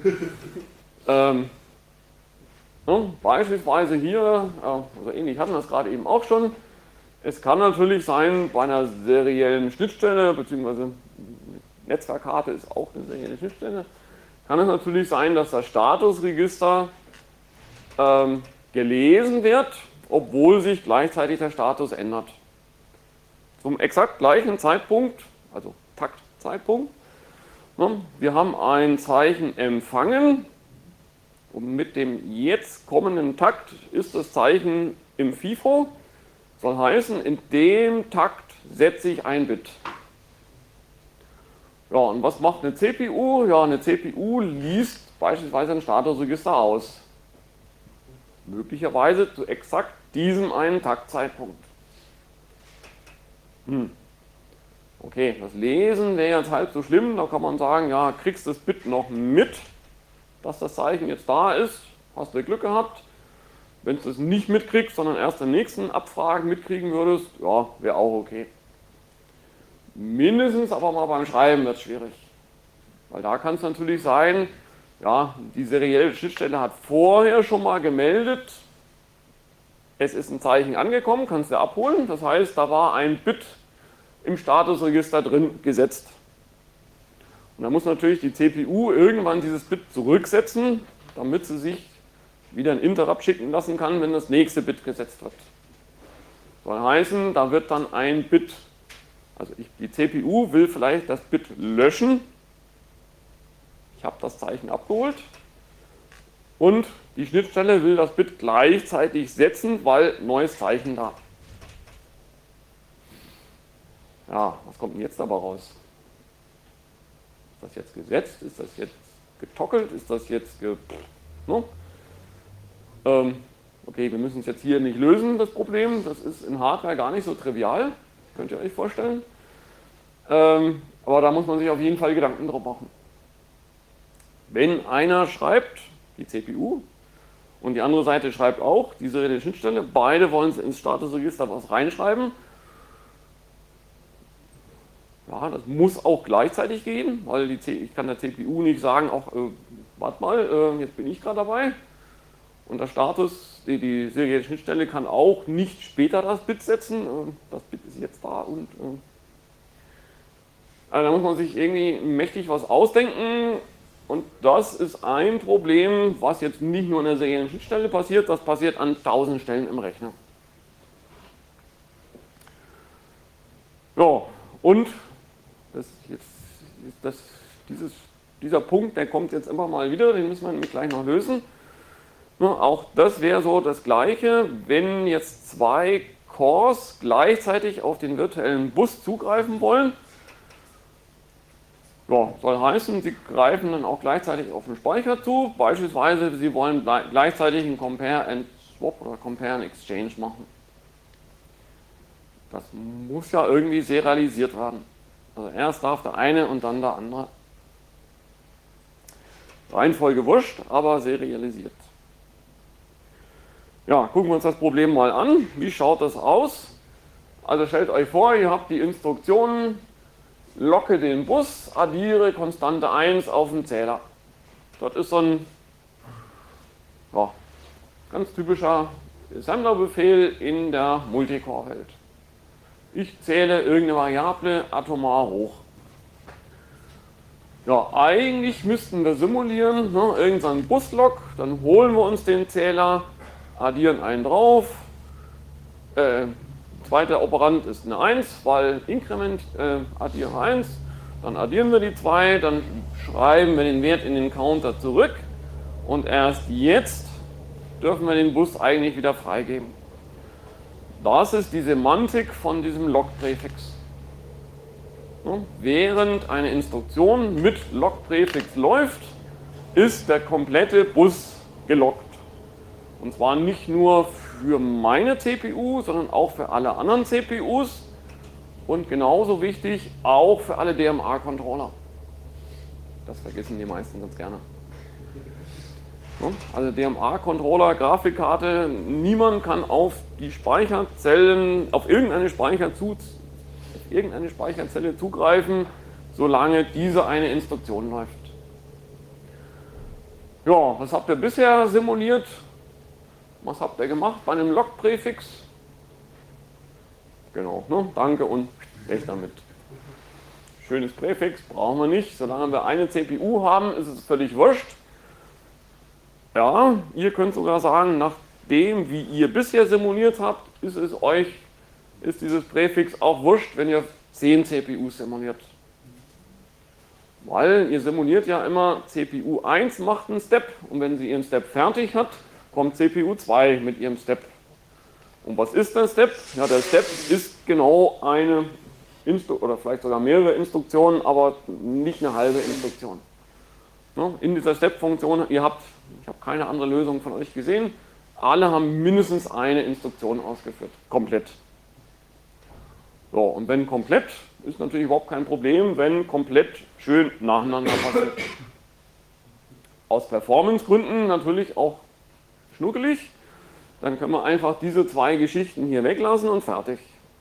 Beispielsweise hier, also ähnlich hatten wir das gerade eben auch schon, es kann natürlich sein, bei einer seriellen Schnittstelle, beziehungsweise Netzwerkkarte ist auch eine serielle Schnittstelle, kann es natürlich sein, dass das Statusregister gelesen wird, obwohl sich gleichzeitig der Status ändert. Zum exakt gleichen Zeitpunkt, also Taktzeitpunkt, wir haben ein Zeichen empfangen und mit dem jetzt kommenden Takt ist das Zeichen im FIFO. Soll heißen, in dem Takt setze ich ein Bit. Ja, und was macht eine CPU? Ja, eine CPU liest beispielsweise ein Statusregister aus. Möglicherweise zu exakt diesem einen Taktzeitpunkt. Okay, das Lesen wäre jetzt halb so schlimm, da kann man sagen, ja, kriegst das Bit noch mit, dass das Zeichen jetzt da ist, hast du Glück gehabt. Wenn du es nicht mitkriegst, sondern erst im nächsten Abfragen mitkriegen würdest, ja, wäre auch okay. Mindestens aber mal beim Schreiben wird es schwierig. Weil da kann es natürlich sein, ja, die serielle Schnittstelle hat vorher schon mal gemeldet, es ist ein Zeichen angekommen, kannst du abholen. Das heißt, da war ein Bit im Statusregister drin gesetzt. Und da muss natürlich die CPU irgendwann dieses Bit zurücksetzen, damit sie sich wieder ein Interrupt schicken lassen kann, wenn das nächste Bit gesetzt wird. Soll heißen, da wird dann ein Bit, also die CPU will vielleicht das Bit löschen. Ich habe das Zeichen abgeholt und die Schnittstelle will das Bit gleichzeitig setzen, weil neues Zeichen da. Ja, was kommt denn jetzt dabei raus? Ist das jetzt gesetzt? Ist das jetzt getockelt? Ist das jetzt okay, wir müssen es jetzt hier nicht lösen, das Problem. Das ist in Hardware gar nicht so trivial. Könnt ihr euch vorstellen. Aber da muss man sich auf jeden Fall Gedanken drauf machen. Wenn einer schreibt, die CPU, und die andere Seite schreibt auch, diese serielle Schnittstelle, beide wollen ins Statusregister was reinschreiben. Ja, das muss auch gleichzeitig gehen, weil ich kann der CPU nicht sagen, warte mal, jetzt bin ich gerade dabei. Und der Status, die serielle Schnittstelle kann auch nicht später das Bit setzen. Das Bit ist jetzt da und also da muss man sich irgendwie mächtig was ausdenken. Und das ist ein Problem, was jetzt nicht nur in der seriellen Schnittstelle passiert, das passiert an 1000 Stellen im Rechner. Ja, und dieser Punkt, der kommt jetzt immer mal wieder, den müssen wir nämlich gleich noch lösen. Auch das wäre so das Gleiche, wenn jetzt zwei Cores gleichzeitig auf den virtuellen Bus zugreifen wollen. Ja, soll heißen, sie greifen dann auch gleichzeitig auf den Speicher zu. Beispielsweise, sie wollen gleichzeitig einen Compare and Swap oder Compare and Exchange machen. Das muss ja irgendwie serialisiert werden. Also erst darf der eine und dann der andere. Reihenfolge wurscht, aber serialisiert. Ja, gucken wir uns das Problem mal an. Wie schaut das aus? Also stellt euch vor, ihr habt die Instruktionen, locke den Bus, addiere Konstante 1 auf den Zähler. Das ist so ein ganz typischer Assembler-Befehl in der Multicore-Welt. Ich zähle irgendeine Variable atomar hoch. Ja, eigentlich müssten wir simulieren, irgendeinen Buslog, dann holen wir uns den Zähler, addieren einen drauf, zweiter Operand ist eine 1, weil Inkrement addiere 1, dann addieren wir die 2, dann schreiben wir den Wert in den Counter zurück und erst jetzt dürfen wir den Bus eigentlich wieder freigeben. Das ist die Semantik von diesem Lock-Präfix. Ja, während eine Instruktion mit Lock-Präfix läuft, ist der komplette Bus gelockt. Und zwar nicht nur für meine CPU, sondern auch für alle anderen CPUs und genauso wichtig, auch für alle DMA-Controller. Das vergessen die meisten ganz gerne. Ja, also DMA-Controller, Grafikkarte, niemand kann auf die Speicherzellen, auf irgendeine Speicherzelle zugreifen, solange diese eine Instruktion läuft. Ja, was habt ihr bisher simuliert? Was habt ihr gemacht bei einem Lock-Präfix? Genau, ne? Danke und weg damit. Schönes Präfix, brauchen wir nicht. Solange wir eine CPU haben, ist es völlig wurscht. Ja, ihr könnt sogar sagen, nachdem, wie ihr bisher simuliert habt, ist dieses Präfix auch wurscht, wenn ihr 10 CPUs simuliert. Weil ihr simuliert ja immer, CPU 1 macht einen Step und wenn sie ihren Step fertig hat, kommt CPU 2 mit ihrem Step. Und was ist der Step? Ja, der Step ist genau eine oder vielleicht sogar mehrere Instruktionen, aber nicht eine halbe Instruktion. In dieser Step-Funktion, ich habe keine andere Lösung von euch gesehen, alle haben mindestens eine Instruktion ausgeführt, komplett. So, und wenn komplett, ist natürlich überhaupt kein Problem, wenn komplett schön nacheinander passiert. Aus Performance-Gründen natürlich auch schnuckelig, dann können wir einfach diese 2 Geschichten hier weglassen und fertig.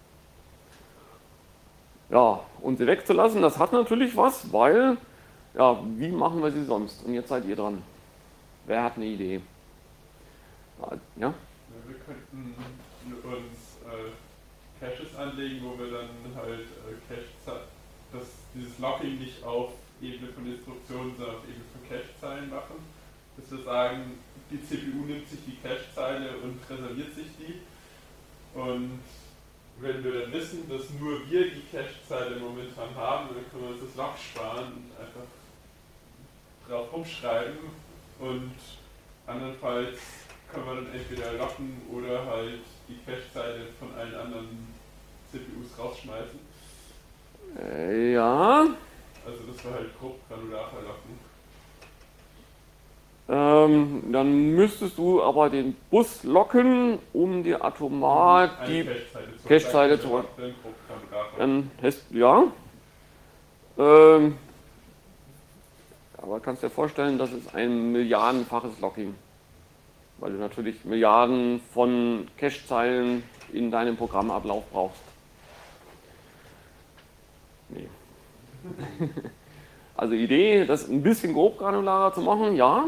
Ja, und sie wegzulassen, das hat natürlich was, weil, ja, wie machen wir sie sonst? Und jetzt seid ihr dran. Wer hat eine Idee? Ja? Wir könnten uns Caches anlegen, wo wir dann halt dieses Locking nicht auf Ebene von Instruktionen, sondern auf Ebene von Cache-Zeilen machen. Dass wir sagen, die CPU nimmt sich die Cache-Zeile und reserviert sich die. Und wenn wir dann wissen, dass nur wir die Cache-Zeile momentan haben, dann können wir uns das Lock sparen und einfach drauf rumschreiben. Und andernfalls können wir dann entweder locken oder halt die Cache-Zeile von allen anderen CPUs rausschmeißen. Ja. Also dass wir halt grob granular verlocken. Dann müsstest du aber den Bus locken, um dir atomar die Cache-Zeile zu. Dann hast ja. Aber kannst dir vorstellen, das ist ein milliardenfaches Locking. Weil du natürlich Milliarden von Cache-Zeilen in deinem Programmablauf brauchst. Nee. Also Idee, das ein bisschen grob granularer zu machen, ja.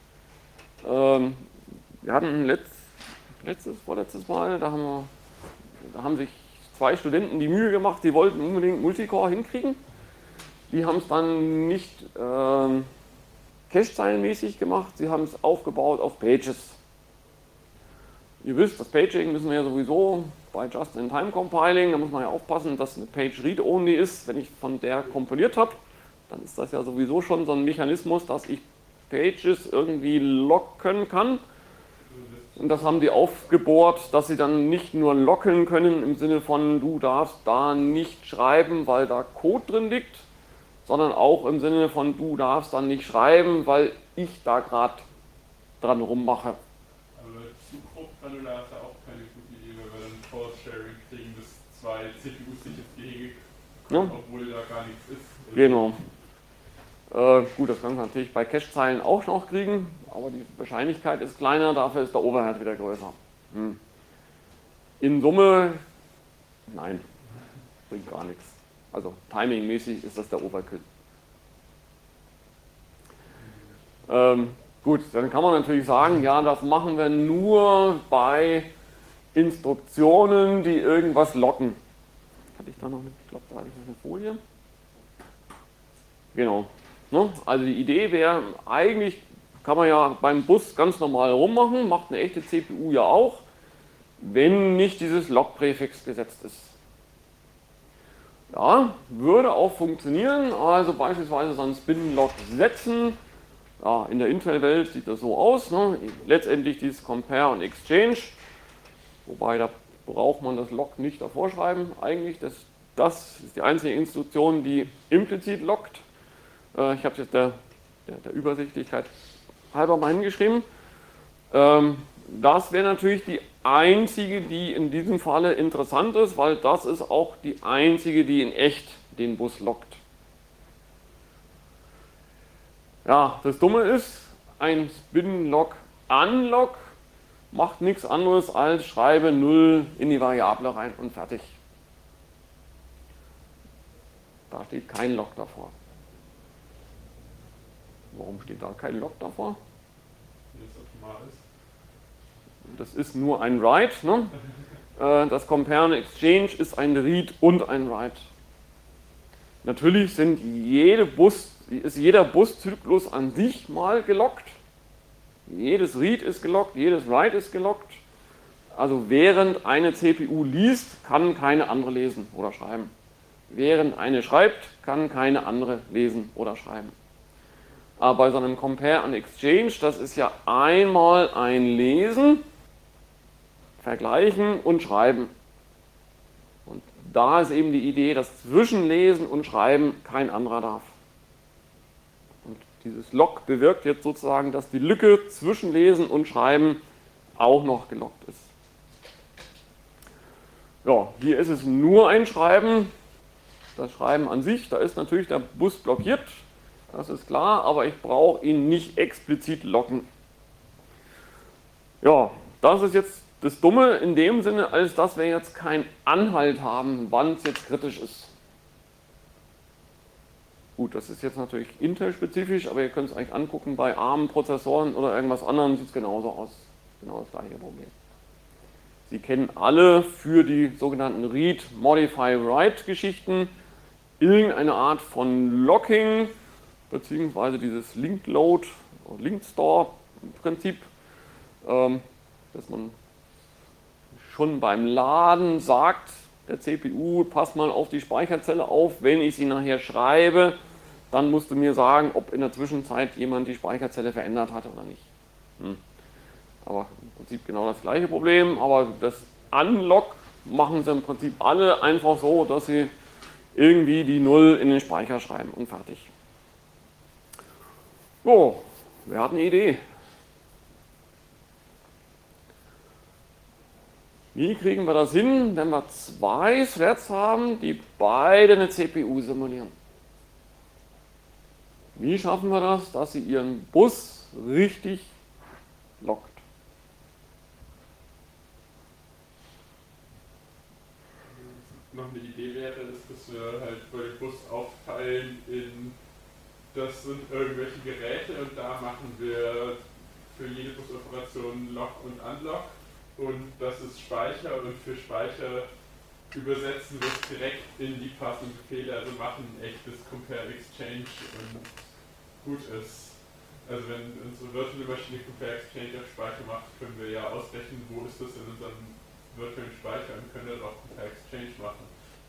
Wir hatten vorletztes Mal, da haben sich 2 Studenten die Mühe gemacht, die wollten unbedingt Multicore hinkriegen. Die haben es dann nicht Cache-Zeilenmäßig gemacht, sie haben es aufgebaut auf Pages. Ihr wisst, das Paging müssen wir ja sowieso bei Just-in-Time-Compiling, da muss man ja aufpassen, dass eine Page Read-Only ist. Wenn ich von der kompiliert habe, dann ist das ja sowieso schon so ein Mechanismus, dass ich Pages irgendwie locken kann. Und das haben die aufgebohrt, dass sie dann nicht nur locken können im Sinne von, du darfst da nicht schreiben, weil da Code drin liegt, sondern auch im Sinne von, du darfst dann nicht schreiben, weil ich da gerade dran rummache. Aber zu grob granular ist ja auch keine gute Idee, weil wir dann Force-Sharing kriegen, dass 2 CPUs sich ins Gehege kommen, ja, obwohl da gar nichts ist. Genau. Gut, das kann man natürlich bei Cache-Zeilen auch noch kriegen, aber die Wahrscheinlichkeit ist kleiner, dafür ist der Overhead wieder größer. In Summe, nein, bringt gar nichts. Also timingmäßig ist das der Overkill. Gut, dann kann man natürlich sagen, ja, das machen wir nur bei Instruktionen, die irgendwas locken. Hatte ich da noch, ich glaube, da hatte ich noch eine Folie. Genau. Also die Idee wäre, eigentlich kann man ja beim Bus ganz normal rummachen, macht eine echte CPU ja auch, wenn nicht dieses Lock-Präfix gesetzt ist. Ja, würde auch funktionieren, also beispielsweise so einen Spin-Lock setzen Ja, in der Intel-Welt sieht das so aus, ne? Letztendlich dieses Compare und Exchange, wobei da braucht man das Log nicht davor schreiben. Eigentlich, das ist die einzige Instruktion, die implizit loggt. Ich habe es jetzt der Übersichtlichkeit halber mal hingeschrieben. Das wäre natürlich die einzige, die in diesem Falle interessant ist, weil das ist auch die einzige, die in echt den Bus loggt. Ja, das Dumme ist, ein Spin-Log-Unlog macht nichts anderes als schreibe 0 in die Variable rein und fertig. Da steht kein Log davor. Warum steht da kein Log davor? Das ist nur ein Write. Ne? Das Compare und Exchange ist ein Read und ein Write. Natürlich ist jeder Buszyklus an sich mal gelockt. Jedes Read ist gelockt, jedes Write ist gelockt. Also während eine CPU liest, kann keine andere lesen oder schreiben. Während eine schreibt, kann keine andere lesen oder schreiben. Aber bei so einem Compare and Exchange, das ist ja einmal ein Lesen, Vergleichen und Schreiben. Und da ist eben die Idee, dass zwischen Lesen und Schreiben kein anderer darf. Und dieses Log bewirkt jetzt sozusagen, dass die Lücke zwischen Lesen und Schreiben auch noch gelockt ist. Ja, hier ist es nur ein Schreiben. Das Schreiben an sich, da ist natürlich der Bus blockiert, das ist klar, aber ich brauche ihn nicht explizit locken. Ja, das ist jetzt das Dumme in dem Sinne, als dass wir jetzt keinen Anhalt haben, wann es jetzt kritisch ist. Gut, das ist jetzt natürlich Intel-spezifisch, aber ihr könnt es euch angucken, bei ARM-Prozessoren oder irgendwas anderem sieht es genauso aus. Genau das gleiche Problem. Sie kennen alle für die sogenannten Read, Modify, Write-Geschichten irgendeine Art von Locking, beziehungsweise dieses Linked Load, Linked Store Prinzip, dass man schon beim Laden sagt, der CPU, pass mal auf die Speicherzelle auf, wenn ich sie nachher schreibe, dann musst du mir sagen, ob in der Zwischenzeit jemand die Speicherzelle verändert hat oder nicht. Aber im Prinzip genau das gleiche Problem, aber das Unlock machen sie im Prinzip alle einfach so, dass sie irgendwie die 0 in den Speicher schreiben und fertig. So, wer hat eine Idee? Wie kriegen wir das hin, wenn wir zwei Threads haben, die beide eine CPU simulieren? Wie schaffen wir das, dass sie ihren Bus richtig lockt? Noch eine Idee wäre, ist, dass wir halt bei dem Bus aufteilen in, das sind irgendwelche Geräte und da machen wir für jede Busoperation Lock und Unlock und das ist Speicher und für Speicher übersetzen wir es direkt in die passenden Befehle, also machen ein echtes Compare Exchange und gut ist. Also wenn unsere virtuelle Maschine Compare Exchange auf Speicher macht, können wir ja ausrechnen, wo ist das in unserem virtuellen Speicher und können dann auch Compare Exchange machen.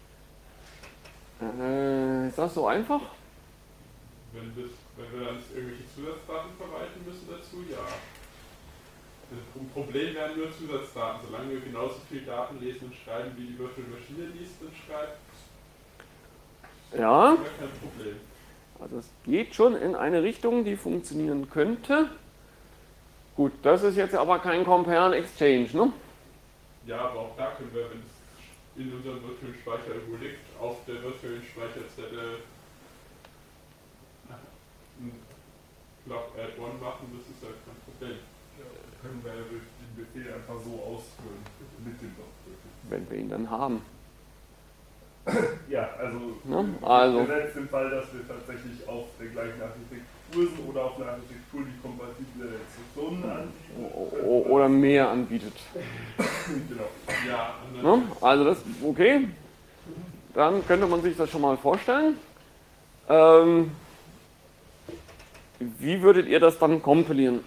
Ist das so einfach? Wenn wir dann irgendwelche Zusatzdaten verwalten müssen dazu, ja. Ein Problem wären nur Zusatzdaten. Solange wir genauso viel Daten lesen und schreiben, wie die virtuelle Maschine liest und schreibt, Ja. wäre kein Problem. Also es geht schon in eine Richtung, die funktionieren könnte. Gut, das ist jetzt aber kein Compare and Exchange, ne? Ja, aber auch da können wir, wenn es in unserem virtuellen Speicher irgendwo liegt, auf der virtuellen Speicherzelle ein Log add one machen, das ist halt kein Problem. Ja, können wir den Befehl einfach so ausführen mit dem Log. Wenn wir ihn dann haben. Ja, also, Ne? Also gesetzt im Fall, dass wir tatsächlich auf der gleichen Architektur sind oder auf einer Architektur, die kompatible Instruktionen anbietet. oder mehr anbietet. Genau. Ja, Ne? Also das, okay. Dann könnte man sich das schon mal vorstellen. Wie würdet ihr das dann kompilieren?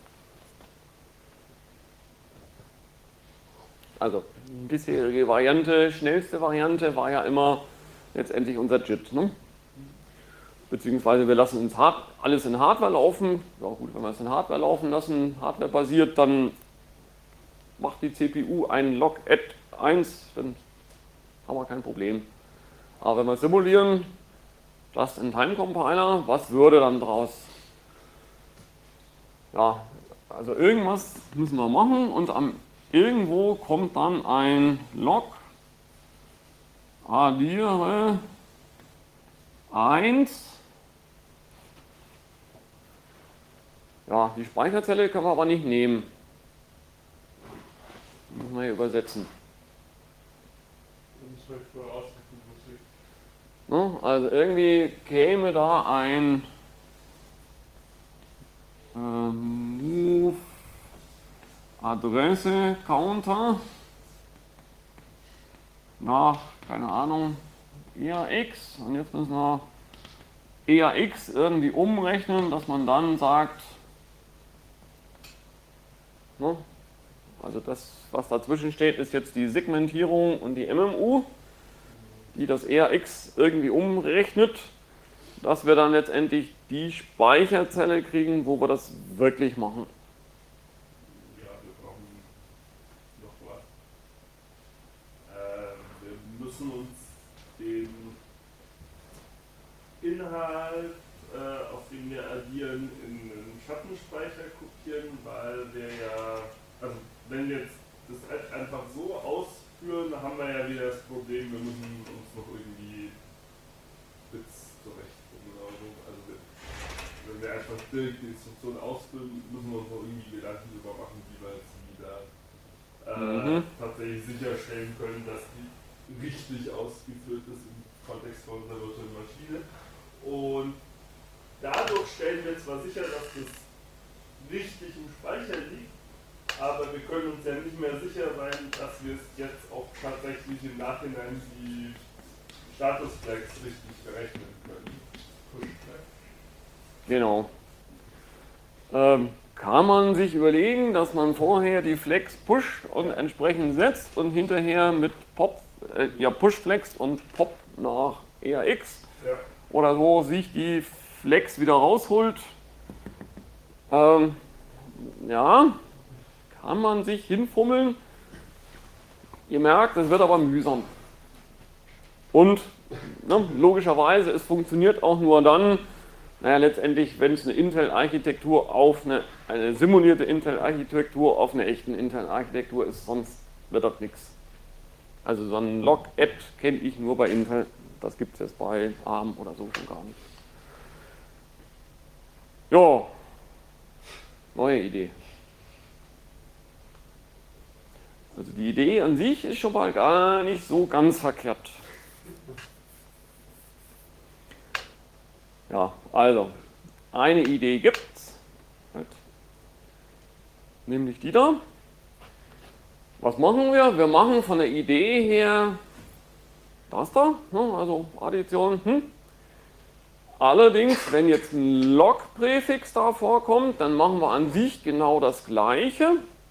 Also, die bisherige Variante, schnellste Variante war ja immer letztendlich unser JIT. Ne? beziehungsweise wir lassen alles in Hardware laufen. Ja gut, wenn wir es in Hardware laufen lassen, Hardware-basiert, dann macht die CPU ein log-add 1, dann haben wir kein Problem. Aber wenn wir simulieren, Just-in-Time-Compiler, was würde dann draus? Ja, also irgendwas müssen wir machen und irgendwo kommt dann ein Log addiere 1. Ja, die Speicherzelle können wir aber nicht nehmen. Müssen wir hier übersetzen. Das ist halt vorher ausgeführt, Musik. Ne? Also irgendwie käme da ein Move Adresse Counter nach, keine Ahnung, EAX, und jetzt müssen wir EAX irgendwie umrechnen, dass man dann sagt, ne? Also das, was dazwischen steht, ist jetzt die Segmentierung und die MMU, die das EAX irgendwie umrechnet, dass wir dann letztendlich die Speicherzelle kriegen, wo wir das wirklich machen. Ja, wir brauchen noch was. Wir müssen uns den Inhalt, auf den wir addieren, in einen Schattenspeicher kopieren, weil wir ja, also wenn wir jetzt das einfach so ausführen, haben wir ja wieder das Problem, wir müssen uns noch irgendwie Bits zurechtbringen oder so. Also wenn wir einfach direkt die Instruktion ausführen, müssen wir uns noch irgendwie Gedanken darüber machen, wie wir jetzt wieder tatsächlich sicherstellen können, dass die richtig ausgeführt ist im Kontext von einer virtuellen Maschine. Und dadurch stellen wir zwar sicher, dass das richtig im Speicher liegt, aber wir können uns ja nicht mehr sicher sein, dass wir es jetzt auch tatsächlich im Nachhinein die Statusflags richtig berechnen können. Genau. Kann man sich überlegen, dass man vorher die Flags pusht und entsprechend setzt und hinterher mit Pop, Push-Flags und Pop nach EAX oder so sich die Flags wieder rausholt? Ja, kann man sich hinfummeln. Ihr merkt, es wird aber mühsam. Und logischerweise, es funktioniert auch nur dann, letztendlich, wenn es eine Intel-Architektur auf eine simulierte Intel-Architektur auf einer echten Intel-Architektur ist, sonst wird das nichts. Also so ein Log-Add kenne ich nur bei Intel, das gibt es jetzt bei ARM oder so schon gar nicht. Ja, neue Idee. Also die Idee an sich ist schon mal gar nicht so ganz verkehrt. Ja, also, eine Idee gibt es, nämlich die da. Was machen wir? Wir machen von der Idee her das da, also Addition. Allerdings, wenn jetzt ein Log-Präfix da vorkommt, dann machen wir an sich genau das Gleiche.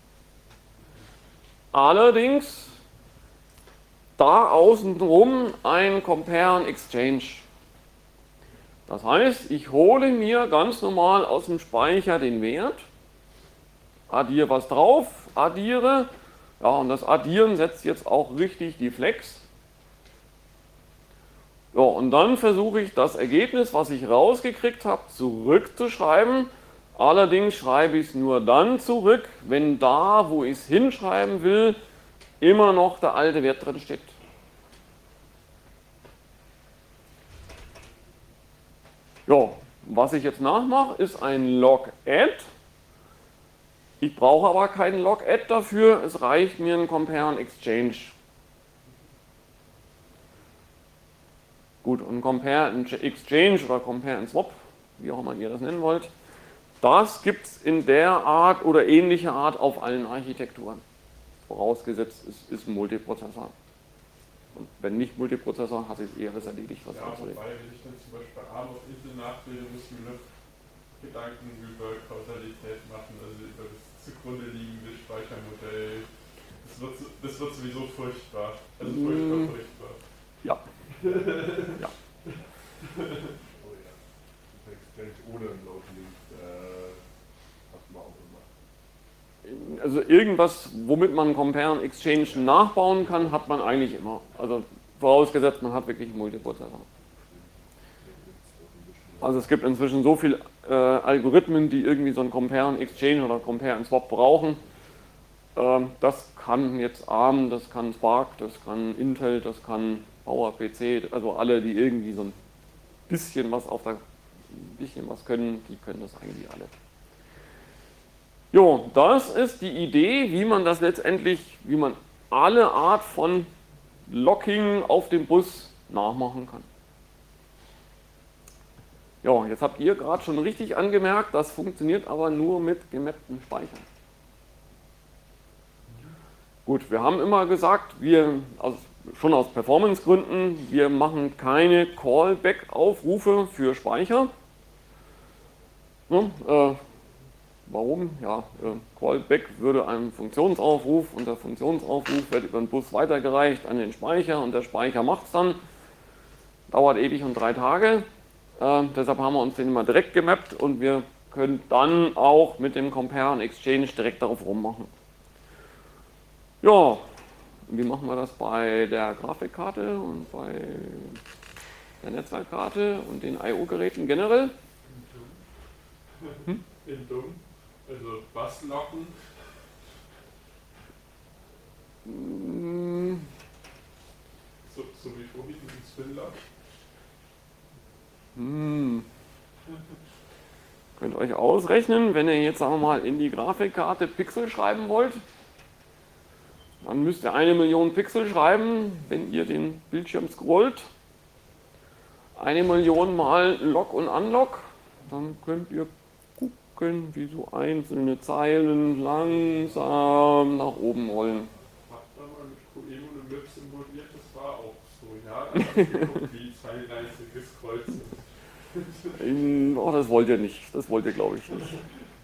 Allerdings da außenrum ein Compare and Exchange. Das heißt, ich hole mir ganz normal aus dem Speicher den Wert, addiere was drauf, addiere, ja, und das Addieren setzt jetzt auch richtig die Flags. Ja, und dann versuche ich das Ergebnis, was ich rausgekriegt habe, zurückzuschreiben. Allerdings schreibe ich es nur dann zurück, wenn da, wo ich es hinschreiben will, immer noch der alte Wert drin steht. Ja, was ich jetzt nachmache, ist ein Log-Add. Ich brauche aber keinen Log-Add dafür, es reicht mir ein Compare and Exchange. Gut, und Compare and Exchange oder Compare and Swap, wie auch immer ihr das nennen wollt, das gibt es in der Art oder ähnlicher Art auf allen Architekturen. Vorausgesetzt, es ist ein Multiprozessor. Und wenn nicht Multiprozessor, hat sich eher das erledigt, was ja, auszulegen. wobei, wenn ich dann zum Beispiel ARM auf Intel nachbilde, muss ich mir noch Gedanken über Kausalität machen, also über das zugrunde liegende Speichermodell. Das wird sowieso furchtbar. Also furchtbar. Ja. Ja. wahrscheinlich ohne einen Lautlink hat man auch immer. Also irgendwas, womit man Compare und Exchange nachbauen kann, hat man eigentlich immer. Also vorausgesetzt, man hat wirklich einen Multiprozessor. Also es gibt inzwischen so viele Algorithmen, die irgendwie so ein Compare and Exchange oder Compare and Swap brauchen. Das kann jetzt ARM, das kann Spark, das kann Intel, das kann PowerPC, also alle, die irgendwie so ein bisschen was können, die können das eigentlich alle. Jo, das ist die Idee, wie man das letztendlich, wie man alle Art von Locking auf dem Bus nachmachen kann. Ja, jetzt habt ihr gerade schon richtig angemerkt, das funktioniert aber nur mit gemappten Speichern. Gut, wir haben immer gesagt, schon aus Performance-Gründen, wir machen keine Callback-Aufrufe für Speicher. Warum? Ja, Callback würde einem Funktionsaufruf und der Funktionsaufruf wird über den Bus weitergereicht an den Speicher und der Speicher macht es dann. Dauert ewig und 3 Tage. Deshalb haben wir uns den immer direkt gemappt und wir können dann auch mit dem Compare und Exchange direkt darauf rummachen. Ja, wie machen wir das bei der Grafikkarte und bei der Netzwerkkarte und den I/O-Geräten generell? In dumm. Also was locken? So wie vorhin mit dem Spin-Lock. Könnt ihr euch ausrechnen, wenn ihr jetzt, sagen wir mal, in die Grafikkarte Pixel schreiben wollt, dann müsst ihr 1 Million Pixel schreiben, wenn ihr den Bildschirm scrollt. 1 Million mal Lock und Unlock, dann könnt ihr gucken, wie so einzelne Zeilen langsam nach oben rollen. Hat man mal mit Coemo und Maps simuliert, das war auch so, ja. Also geguckt, wie zeilenweise gescrollt sind. Oh, das wollt ihr nicht, das wollt ihr glaube ich nicht.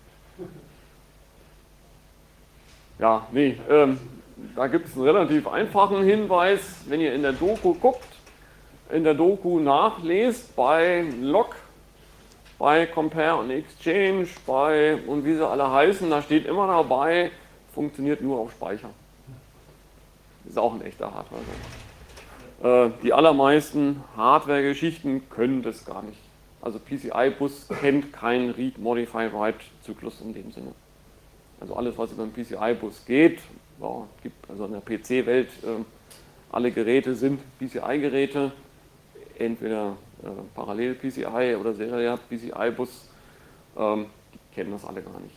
Ja, nee, da gibt es einen relativ einfachen Hinweis, wenn ihr in der Doku guckt, in der Doku nachlest bei Log, bei Compare und Exchange, und wie sie alle heißen, da steht immer dabei, funktioniert nur auf Speicher. Ist auch ein echter Hardware. Die allermeisten Hardware-Geschichten können das gar nicht. Also PCI-Bus kennt keinen Read-Modify-Write-Zyklus in dem Sinne. Also alles, was über den PCI-Bus geht, gibt also in der PC-Welt, alle Geräte sind PCI-Geräte, entweder parallel PCI oder seriell PCI-Bus, die kennen das alle gar nicht.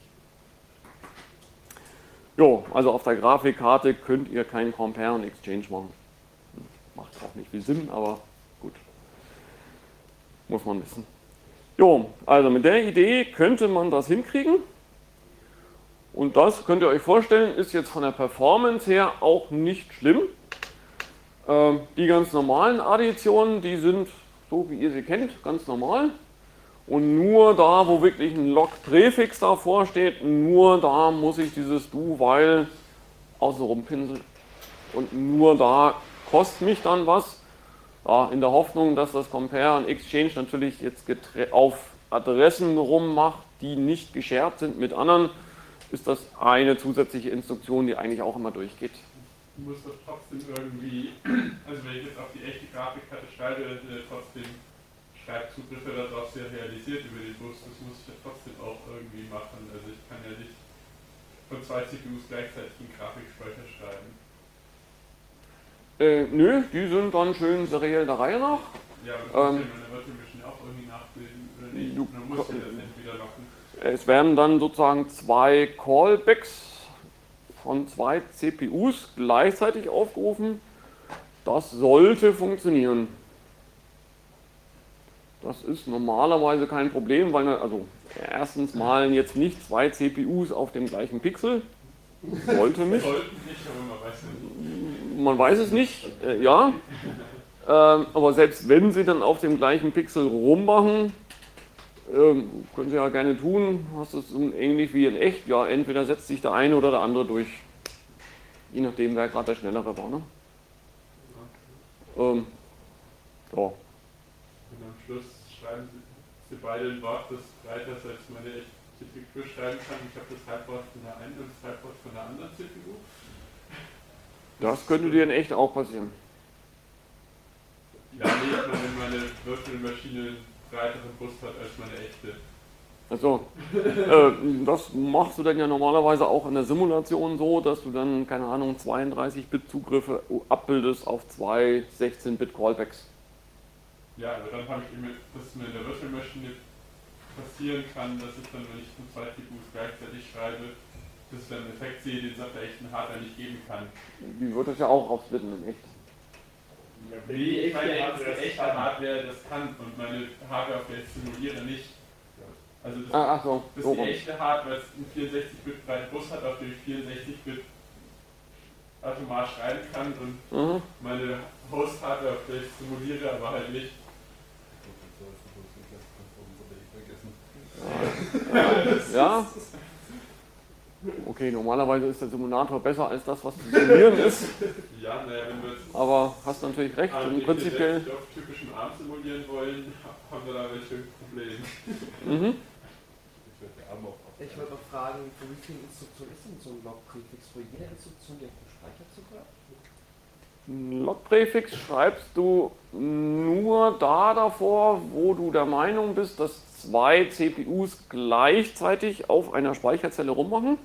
Jo, also auf der Grafikkarte könnt ihr kein Compare und Exchange machen. Macht auch nicht viel Sinn, aber gut. Muss man wissen. Jo, also mit der Idee könnte man das hinkriegen. Und das, könnt ihr euch vorstellen, ist jetzt von der Performance her auch nicht schlimm. Die ganz normalen Additionen, die sind so, wie ihr sie kennt, ganz normal. Und nur da, wo wirklich ein Log-Präfix davor steht, nur da muss ich dieses Do-While außenrum pinseln. Und nur da kostet mich dann was. Ja, in der Hoffnung, dass das Compare und Exchange natürlich jetzt auf Adressen rummacht, die nicht geshared sind mit anderen, ist das eine zusätzliche Instruktion, die eigentlich auch immer durchgeht. Du musst das trotzdem irgendwie, also wenn ich jetzt auf die echte Grafikkarte schreibe, dann sind ja trotzdem Schreibzugriffe darauf sehr realisiert über den Bus, das muss ich ja trotzdem auch irgendwie machen. Also ich kann ja nicht von 2 CPUs gleichzeitig einen Grafikspeicher schreiben. Nö, die sind dann schön seriell der Reihe nach. Ja, aber das wird ja auch irgendwie nachbilden, oder nicht? Man muss ja das entweder locken. Es werden dann sozusagen 2 Callbacks von 2 CPUs gleichzeitig aufgerufen. Das sollte funktionieren. Das ist normalerweise kein Problem, weil also erstens malen jetzt nicht 2 CPUs auf dem gleichen Pixel. Sollte nicht. Sollten nicht, aber man weiß nicht. Man weiß es nicht, ja. Aber selbst wenn sie dann auf dem gleichen Pixel rummachen, können sie ja gerne tun, hast es ähnlich wie in echt, ja, entweder setzt sich der eine oder der andere durch. Je nachdem, wer gerade der Schnellere war. Ne? Ja. Und am Schluss schreiben sie sie beide ein Wort, das breiter als meine echte CPU schreiben kann. Ich habe das Halbwort von der einen und das Halbwort von der anderen CPU. Das könnte dir in echt auch passieren. Ja, nee, ich meine, wenn meine Virtual Maschine einen breiteren Bus hat als meine echte. Also, das machst du dann ja normalerweise auch in der Simulation so, dass du dann, keine Ahnung, 32-Bit-Zugriffe abbildest auf zwei 16-Bit-Callbacks. Ja, aber dann habe ich eben, dass mir in der Virtual Maschine passieren kann, dass ich dann, wenn ich von zwei CPUs gleichzeitig schreibe, dass ich dann einen Effekt sehe, den es auf der echten Hardware nicht geben kann. Die wird das ja auch aufsplitten in echt. Ja, Nee, meine echte Hardware das kann und meine Hardware, auf der ich simuliere, nicht. Also das, Ach so, dass so die rum. echte Hardware einen 64-Bit breiten Bus hat, auf dem ich 64-Bit automatisch schreiben kann und Mhm. meine Host-Hardware, auf der ich simuliere, aber halt nicht. Ja. Okay, normalerweise ist der Simulator besser als das, was zu simulieren ist. Ja, naja, wenn wir jetzt Aber hast natürlich recht, prinzipiell. auf typischen ARM simulieren wollen, haben wir da welche Probleme. Mhm. Ich wollte noch fragen, für wie viele Instruktionen ist denn so ein Log-Präfix? Für jede Instruktion, die auf dem Speicherzugriff? Ein Log-Präfix schreibst du nur da davor, wo du der Meinung bist, dass zwei CPUs gleichzeitig auf einer Speicherzelle rummachen.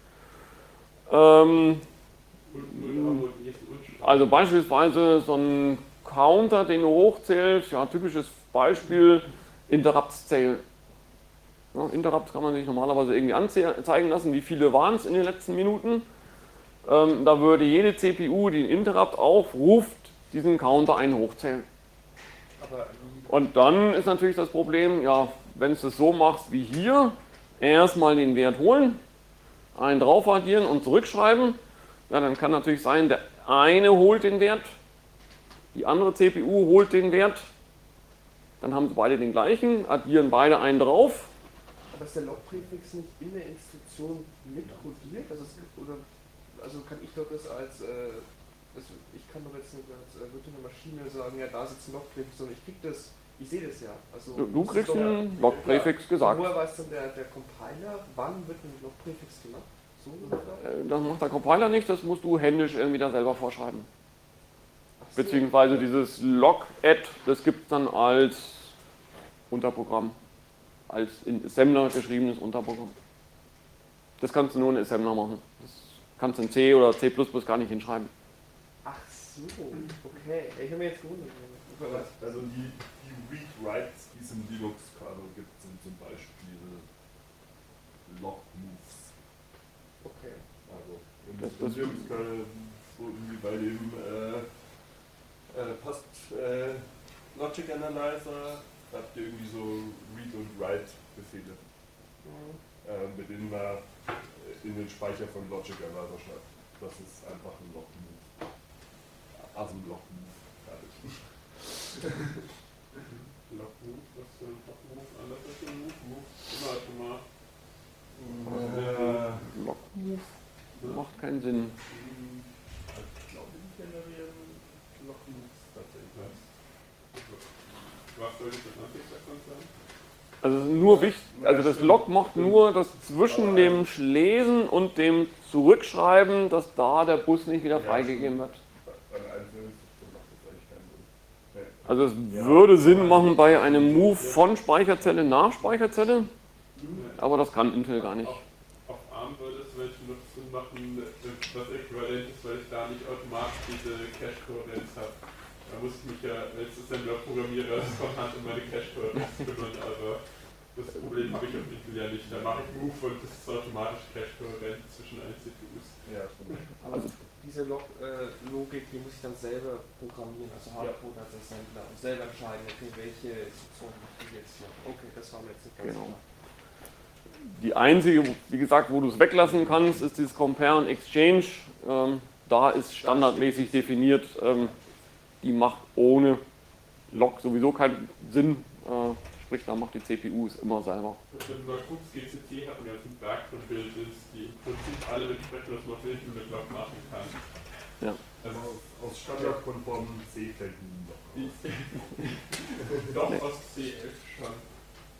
Also beispielsweise so ein Counter, den du hochzählst, ja, typisches Beispiel, Interrupts zählen. Ja, Interrupts kann man sich normalerweise irgendwie anzeigen lassen, wie viele waren es in den letzten Minuten. Da würde jede CPU, die einen Interrupt aufruft, diesen Counter einen hochzählen. Aber Und dann ist natürlich das Problem, ja, wenn du es so machst wie hier, erstmal den Wert holen, einen drauf addieren und zurückschreiben, ja, dann kann natürlich sein, der eine holt den Wert, die andere CPU holt den Wert, dann haben sie beide den gleichen, addieren beide einen drauf. aber ist der Log-Präfix nicht in der Instruktion mitkodiert? Also kann ich doch das als, ich kann doch jetzt nicht als virtuelle Maschine sagen, ja, da sitzt ein Log-Präfix, sondern ich krieg das, ich sehe das ja. Also, Du das kriegst ist doch- einen Log-Präfix gesagt. Woher weiß dann der Compiler, wann wird ein Log-Präfix gemacht? So ungefähr? Das macht der Compiler nicht, das musst du händisch irgendwie da selber vorschreiben. Ach so. Beziehungsweise dieses Log-Add, das gibt es dann als Unterprogramm, als in Assembler geschriebenes Unterprogramm. Das kannst du nur in Assembler machen. Das kannst du in C oder C++ gar nicht hinschreiben. Ach so, okay. Ich habe mir jetzt gewundert. Also die Read-Writes, die es im Linux-Kernel gibt, sind zum Beispiel Log-Moves. Okay. Also Das- im Linux-Kernel, so irgendwie bei dem Logic Analyzer, habt ihr irgendwie so Read- und Write-Befehle, mit denen man in den Speicher von Logic Analyzer schreibt. Das ist einfach ein Log-Move. Also ein Log-Move. Fertig. Log-Move, was für ein Log-Move? Anders als ein Move? Immer automatisch. Log macht keinen Sinn. Ich glaube, die generieren Log-Moves tatsächlich. Was soll das Ansicht davon sein? Also nur wichtig, also das Log macht nur das zwischen dem Lesen und dem Zurückschreiben, dass da der Bus nicht wieder freigegeben wird. Bei einer einzelnen Instruktion macht das eigentlich keinen Sinn. Nee. Also es würde Sinn machen bei einem Move von Speicherzelle nach Speicherzelle, aber das kann Intel gar nicht. Auf ARM würde es welche Nutzen machen, was äquivalent ist, weil ich da nicht automatisch diese Cache-Kohärenz habe. Da muss ich mich ja als Assembler programmiere von Hand um meine Cache-Kohärenz kümmern, aber das Problem habe ich auf Intel ja nicht. Da mache ich Move und das ist automatisch Cache-Kohärent zwischen allen CPUs. Ja, stimmt. Aber diese Logik, die muss ich dann selber programmieren, also Hardcode als Assembler und selber entscheiden, okay, welche Instruktion ich jetzt noch. Okay, das war mir jetzt nicht ganz Genau. klar. Die einzige, wie gesagt, wo du es weglassen kannst, ist dieses Compare and Exchange. Da ist standardmäßig definiert, die macht ohne Log sowieso keinen Sinn. Sprich, da macht die CPU es immer selber. Mit Logbooks GCT hat man ja einen Berg von Build-ins, die im Prinzip alle mitsprechen, was man will, mit Log machen kann. Ja. Also Aus standardkonformen C-Feldlinien. doch aus C11 schon.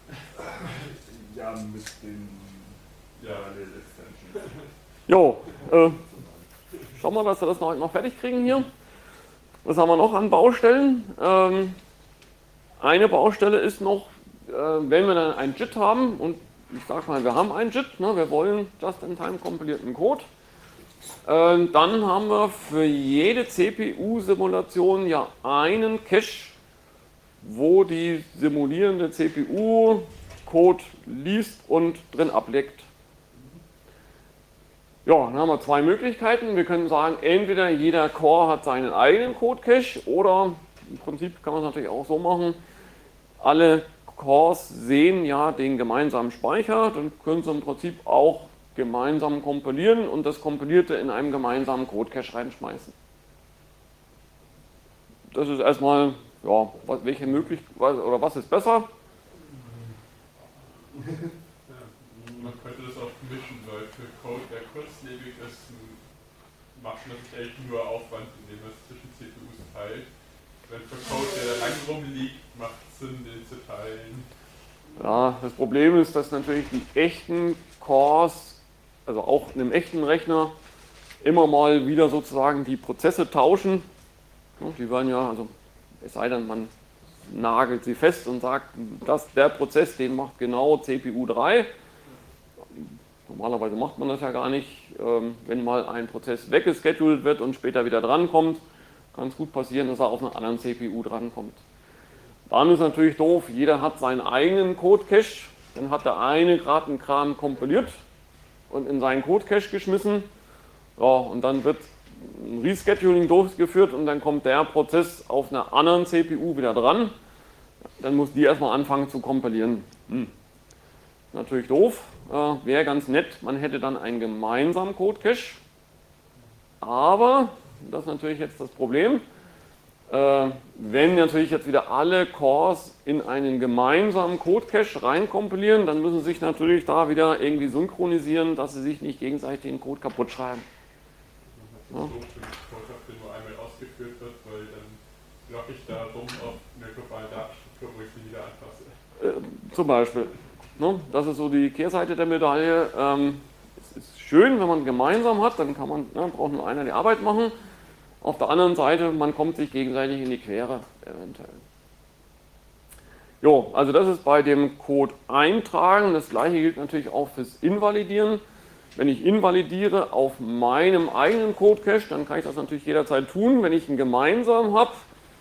Ja, mit den Parallel-Extensions. Jo, schauen wir, dass wir das noch fertig kriegen hier. Was haben wir noch an Baustellen? Eine Baustelle ist noch, wenn wir dann ein JIT haben, und ich sage mal, wir haben ein JIT, ne, wir wollen Just-in-Time kompilierten Code, dann haben wir für jede CPU-Simulation ja einen Cache, wo die simulierende CPU Code liest und drin ablegt. Ja, dann haben wir zwei Möglichkeiten. Wir können sagen, entweder jeder Core hat seinen eigenen Code-Cache oder im Prinzip kann man es natürlich auch so machen, alle Cores sehen ja den gemeinsamen Speicher, dann können sie im Prinzip auch gemeinsam kompilieren und das Kompilierte in einem gemeinsamen Code-Cache reinschmeißen. Das ist erstmal, ja, welche Möglichkeit oder was ist besser? Man könnte das auch mischen, weil für Code, der kurzlebig ist, macht man sich eigentlich nur Aufwand, indem man es zwischen CPUs teilt. Wenn für Code, der lang rumliegt, macht es Sinn, den zu teilen. Ja, das Problem ist, dass natürlich die echten Cores, also auch in einem echten Rechner, immer mal wieder sozusagen die Prozesse tauschen. Die werden ja, also es sei denn, man nagelt sie fest und sagt, dass der Prozess, den macht genau CPU 3. Normalerweise macht man das ja gar nicht. Wenn mal ein Prozess weggeschedult wird und später wieder drankommt, kann es gut passieren, dass er auf einer anderen CPU drankommt. Dann ist natürlich doof, jeder hat seinen eigenen Code-Cache, dann hat der eine gerade einen Kram kompiliert und in seinen Code-Cache geschmissen. Ja, und dann wird ein Rescheduling durchgeführt und dann kommt der Prozess auf einer anderen CPU wieder dran. Dann muss die erstmal anfangen zu kompilieren. Natürlich doof, wäre ganz nett, man hätte dann einen gemeinsamen Code-Cache, aber, das ist natürlich jetzt das Problem, wenn natürlich jetzt wieder alle Cores in einen gemeinsamen Code-Cache reinkompilieren, dann müssen sie sich natürlich da wieder irgendwie synchronisieren, dass sie sich nicht gegenseitig den Code kaputt schreiben. Das ist doof, wenn der Code nur einmal ausgeführt wird, weil dann logge ich da rum auf eine globale Datenstruktur, wo ich sie wieder anpasse. Zum Beispiel. Ne? Das ist so die Kehrseite der Medaille. Es ist schön, wenn man gemeinsam hat, dann kann man, braucht nur einer die Arbeit machen. Auf der anderen Seite, man kommt sich gegenseitig in die Quere, eventuell. Jo, also das ist bei dem Code eintragen. Das gleiche gilt natürlich auch fürs Invalidieren. Wenn ich invalidiere auf meinem eigenen Code-Cache, dann kann ich das natürlich jederzeit tun. Wenn ich einen gemeinsamen habe,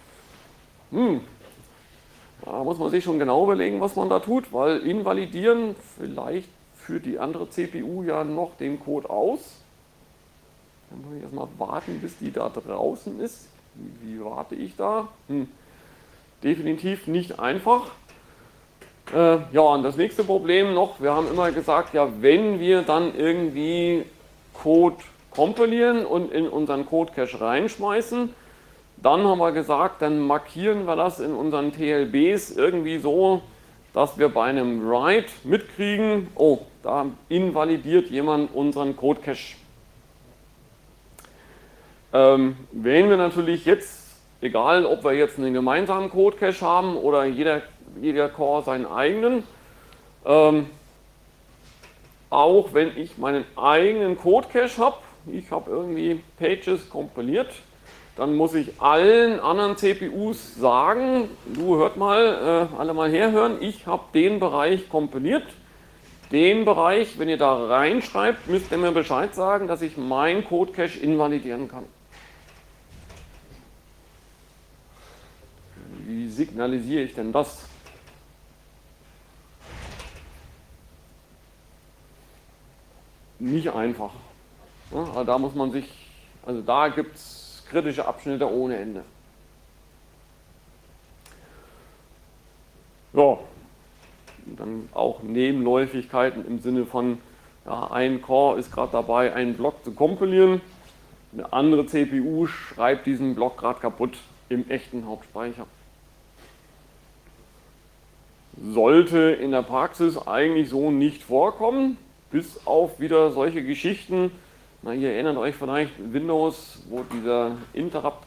da muss man sich schon genau überlegen, was man da tut, weil invalidieren, vielleicht führt die andere CPU ja noch den Code aus. Dann muss ich erstmal warten, bis die da draußen ist. Wie warte ich da? Definitiv nicht einfach. Ja, und das nächste Problem noch, wir haben immer gesagt, ja, wenn wir dann irgendwie Code kompilieren und in unseren Code-Cache reinschmeißen, dann haben wir gesagt, dann markieren wir das in unseren TLBs irgendwie so, dass wir bei einem Write mitkriegen, oh, da invalidiert jemand unseren Code-Cache. Wenn wir natürlich jetzt, egal ob wir jetzt einen gemeinsamen Code-Cache haben oder jeder Core seinen eigenen, auch wenn ich meinen eigenen Code-Cache habe, ich habe irgendwie Pages kompiliert, dann muss ich allen anderen CPUs sagen, du hört mal, alle mal herhören, ich habe den Bereich kompiliert. Den Bereich, wenn ihr da reinschreibt, müsst ihr mir Bescheid sagen, dass ich meinen Code-Cache invalidieren kann. Wie signalisiere ich denn das? Nicht einfach. Ja, aber da muss man sich, also da gibt es kritische Abschnitte ohne Ende. Ja, dann auch Nebenläufigkeiten im Sinne von, ja, ein Core ist gerade dabei, einen Block zu kompilieren, eine andere CPU schreibt diesen Block gerade kaputt im echten Hauptspeicher. Sollte in der Praxis eigentlich so nicht vorkommen, bis auf wieder solche Geschichten. Na, ihr erinnert euch vielleicht Windows, wo dieser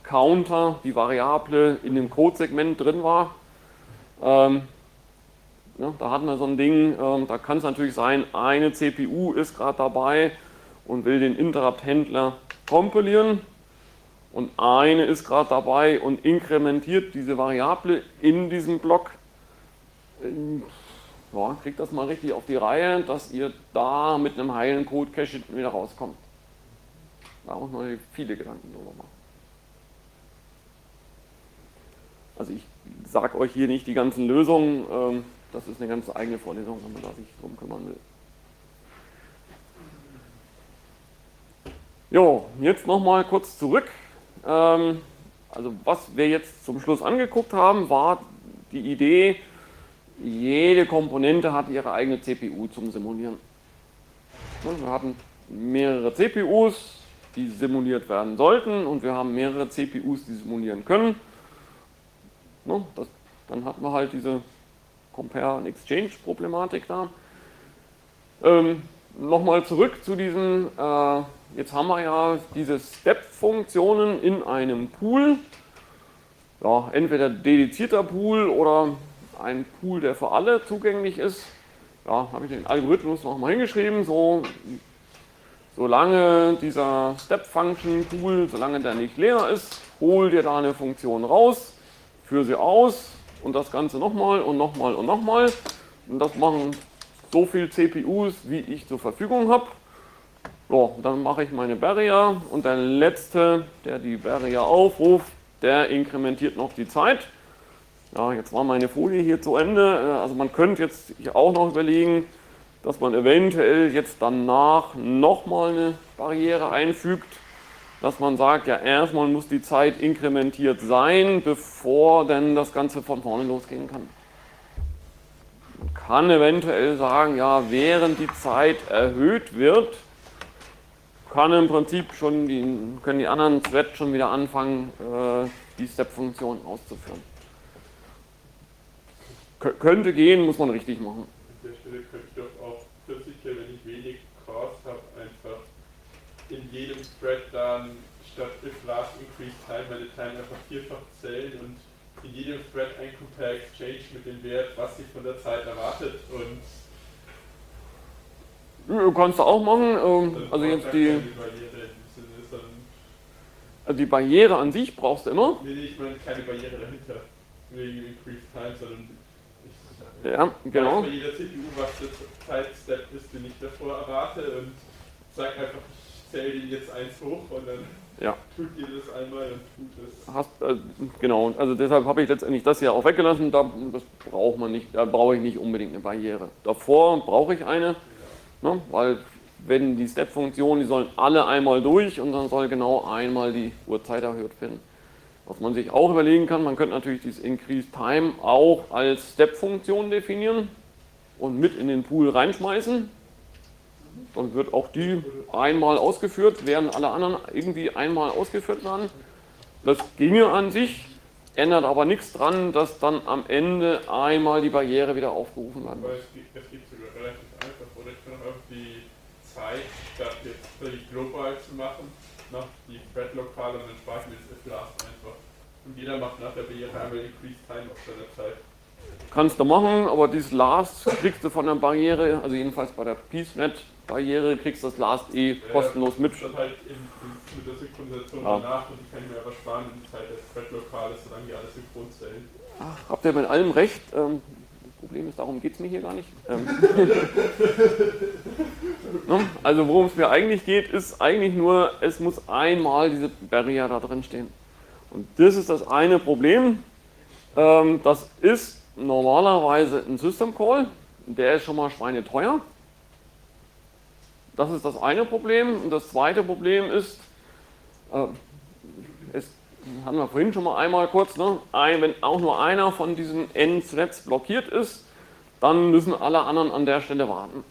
Interrupt-Counter, die Variable in dem Codesegment drin war. Ja, da hatten wir so ein Ding, da kann es natürlich sein, eine CPU ist gerade dabei und will den Interrupt-Händler kompilieren und eine ist gerade dabei und inkrementiert diese Variable in diesem Block. Ja, kriegt das mal richtig auf die Reihe, dass ihr da mit einem heilen Code-Cache wieder rauskommt. Da muss man viele Gedanken drüber machen. Also ich sage euch hier nicht die ganzen Lösungen, das ist eine ganz eigene Vorlesung, wenn man da sich drum kümmern will. Jo, jetzt nochmal kurz zurück. Also was wir jetzt zum Schluss angeguckt haben, war die Idee, jede Komponente hat ihre eigene CPU zum Simulieren. Wir hatten mehrere CPUs, die simuliert werden sollten und wir haben mehrere CPUs, die simulieren können. Dann hatten wir halt diese Compare and Exchange Problematik da. Nochmal zurück zu diesen, jetzt haben wir ja diese Step-Funktionen in einem Pool. Ja, entweder dedizierter Pool oder ein Pool, der für alle zugänglich ist. Ja, habe ich den Algorithmus nochmal hingeschrieben, solange dieser Step-Function-Pool, solange der nicht leer ist, hol dir da eine Funktion raus, führe sie aus und das Ganze nochmal und nochmal und nochmal. Und das machen so viele CPUs, wie ich zur Verfügung habe. So, dann mache ich meine Barrier und der letzte, der die Barrier aufruft, der inkrementiert noch die Zeit. Ja, jetzt war meine Folie hier zu Ende. Also man könnte jetzt hier auch noch überlegen, dass man eventuell jetzt danach nochmal eine Barriere einfügt, dass man sagt, ja erstmal muss die Zeit inkrementiert sein, bevor dann das Ganze von vorne losgehen kann. Man kann eventuell sagen, ja, während die Zeit erhöht wird, kann im Prinzip schon können die anderen Threads schon wieder anfangen, die Step-Funktion auszuführen. Könnte gehen, muss man richtig machen. An der Stelle könnte ich doch auch prinzipiell, wenn ich wenig Cores habe, einfach in jedem Thread dann statt if last increase time meine Time einfach vierfach zählen und in jedem Thread ein Compare Exchange mit dem Wert, was sich von der Zeit erwartet und kannst du auch machen. Also jetzt die Barriere an sich brauchst du immer. Nee, ich meine keine Barriere dahinter. Wegen Increased Time, sondern ja, genau. Bei jeder CPU, was der Zeitstep ist, den ich davor erwarte und sag einfach, ich zähle den jetzt eins hoch und dann tut ihr das einmal und tut das. Genau, also deshalb habe ich letztendlich das hier auch weggelassen, das braucht man nicht, da brauche ich nicht unbedingt eine Barriere. Davor brauche ich eine, ne, weil wenn die Step-Funktionen, die sollen alle einmal durch und dann soll genau einmal die Uhrzeit erhöht werden. Was man sich auch überlegen kann, man könnte natürlich dieses Increased Time auch als Step-Funktion definieren und mit in den Pool reinschmeißen. Dann wird auch die einmal ausgeführt, während alle anderen irgendwie einmal ausgeführt werden. Das ginge an sich, ändert aber nichts dran, dass dann am Ende einmal die Barriere wieder aufgerufen werden muss. Es geht sogar relativ einfach, oder ich kann auch einfach die Zeit, statt jetzt völlig global zu machen, noch die Thread lokal und dann spare ich mir das if last einfach. Und jeder macht nach der Barriere einmal Increased Time auf seiner Zeit. Kannst du machen, aber dieses Last kriegst du von der Barriere, also jedenfalls bei der PeaceNet-Barriere kriegst du das Last kostenlos mit. Dann halt mit der Synchronisation danach und die kann ich mir aber sparen, wenn die Zeit der Thread lokal ist, solange die alles synchron zählen. Ach, habt ihr mit allem recht. Das Problem ist, darum geht es mir hier gar nicht. Also worum es mir eigentlich geht, ist eigentlich nur, es muss einmal diese Barriere da drin stehen. Und das ist das eine Problem. Das ist normalerweise ein System Call, der ist schon mal schweineteuer. Das ist das eine Problem. Und das zweite Problem ist, es hatten wir vorhin schon mal einmal kurz, ne? Wenn auch nur einer von diesen N-Threads blockiert ist, dann müssen alle anderen an der Stelle warten.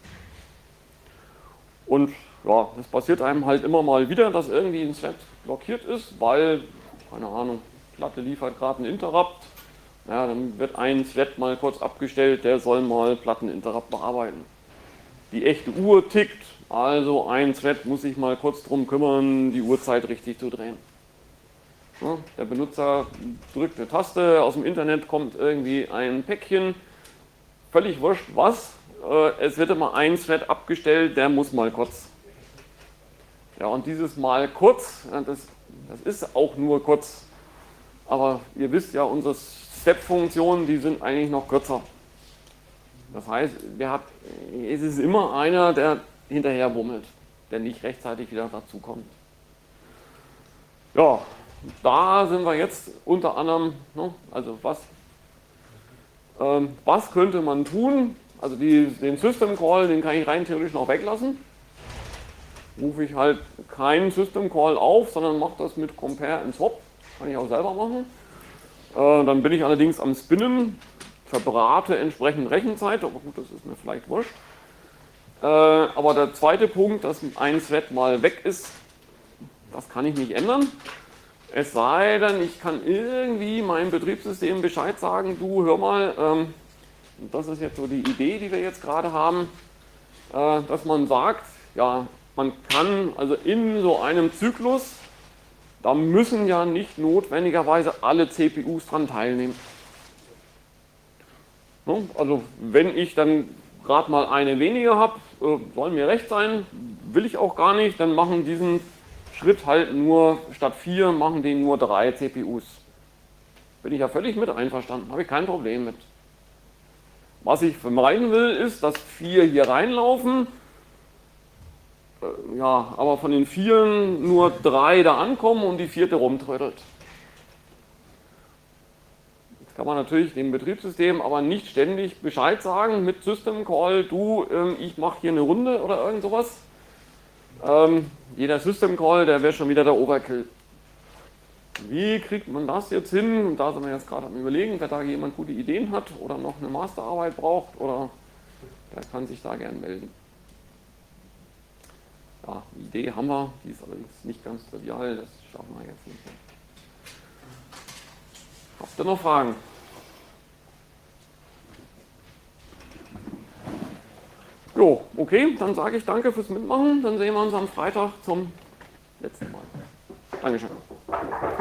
Und ja, das passiert einem halt immer mal wieder, dass irgendwie ein Thread blockiert ist, weil, keine Ahnung, Platte liefert gerade einen Interrupt. Ja, dann wird ein Thread mal kurz abgestellt, der soll mal Platteninterrupt bearbeiten. Die echte Uhr tickt, also ein Thread muss sich mal kurz drum kümmern, die Uhrzeit richtig zu drehen. Ja, der Benutzer drückt eine Taste, aus dem Internet kommt irgendwie ein Päckchen, völlig wurscht was, es wird immer ein Thread abgestellt, der muss mal kurz. Ja, und dieses mal kurz, das ist auch nur kurz. Aber ihr wisst ja, unsere Step-Funktionen, die sind eigentlich noch kürzer. Das heißt, es ist immer einer, der hinterher bummelt, der nicht rechtzeitig wieder dazukommt. Ja, da sind wir jetzt unter anderem, ne, also was könnte man tun? Also den System Call, den kann ich rein theoretisch noch weglassen. Rufe ich halt keinen System Call auf, sondern mache das mit Compare and Swap. Kann ich auch selber machen. Dann bin ich allerdings am Spinnen, verbrate entsprechend Rechenzeit, aber gut, das ist mir vielleicht wurscht. Aber der zweite Punkt, dass ein Thread mal weg ist, das kann ich nicht ändern. Es sei denn, ich kann irgendwie meinem Betriebssystem Bescheid sagen, du hör mal, das ist jetzt so die Idee, die wir jetzt gerade haben, dass man sagt, ja, man kann also in so einem Zyklus, da müssen ja nicht notwendigerweise alle CPUs dran teilnehmen. Also wenn ich dann gerade mal eine weniger habe, soll mir recht sein, will ich auch gar nicht, dann machen diesen Schritt halt nur, statt 4 machen den nur 3 CPUs. Bin ich ja völlig mit einverstanden, habe ich kein Problem mit. Was ich vermeiden will, ist, dass 4 hier reinlaufen, ja, aber von den 4 nur 3 da ankommen und die 4. rumtrödelt. Jetzt kann man natürlich dem Betriebssystem aber nicht ständig Bescheid sagen mit System Call, du, ich mache hier eine Runde oder irgend sowas. Jeder System Call, der wäre schon wieder der Overkill. Wie kriegt man das jetzt hin? Und da sind wir jetzt gerade am Überlegen, wer da jemand gute Ideen hat oder noch eine Masterarbeit braucht, oder der kann sich da gern melden. Ja, die Idee haben wir, die ist allerdings nicht ganz trivial, das schaffen wir jetzt nicht mehr. Habt ihr noch Fragen? Jo, okay, dann sage ich danke fürs Mitmachen, dann sehen wir uns am Freitag zum letzten Mal. Dankeschön.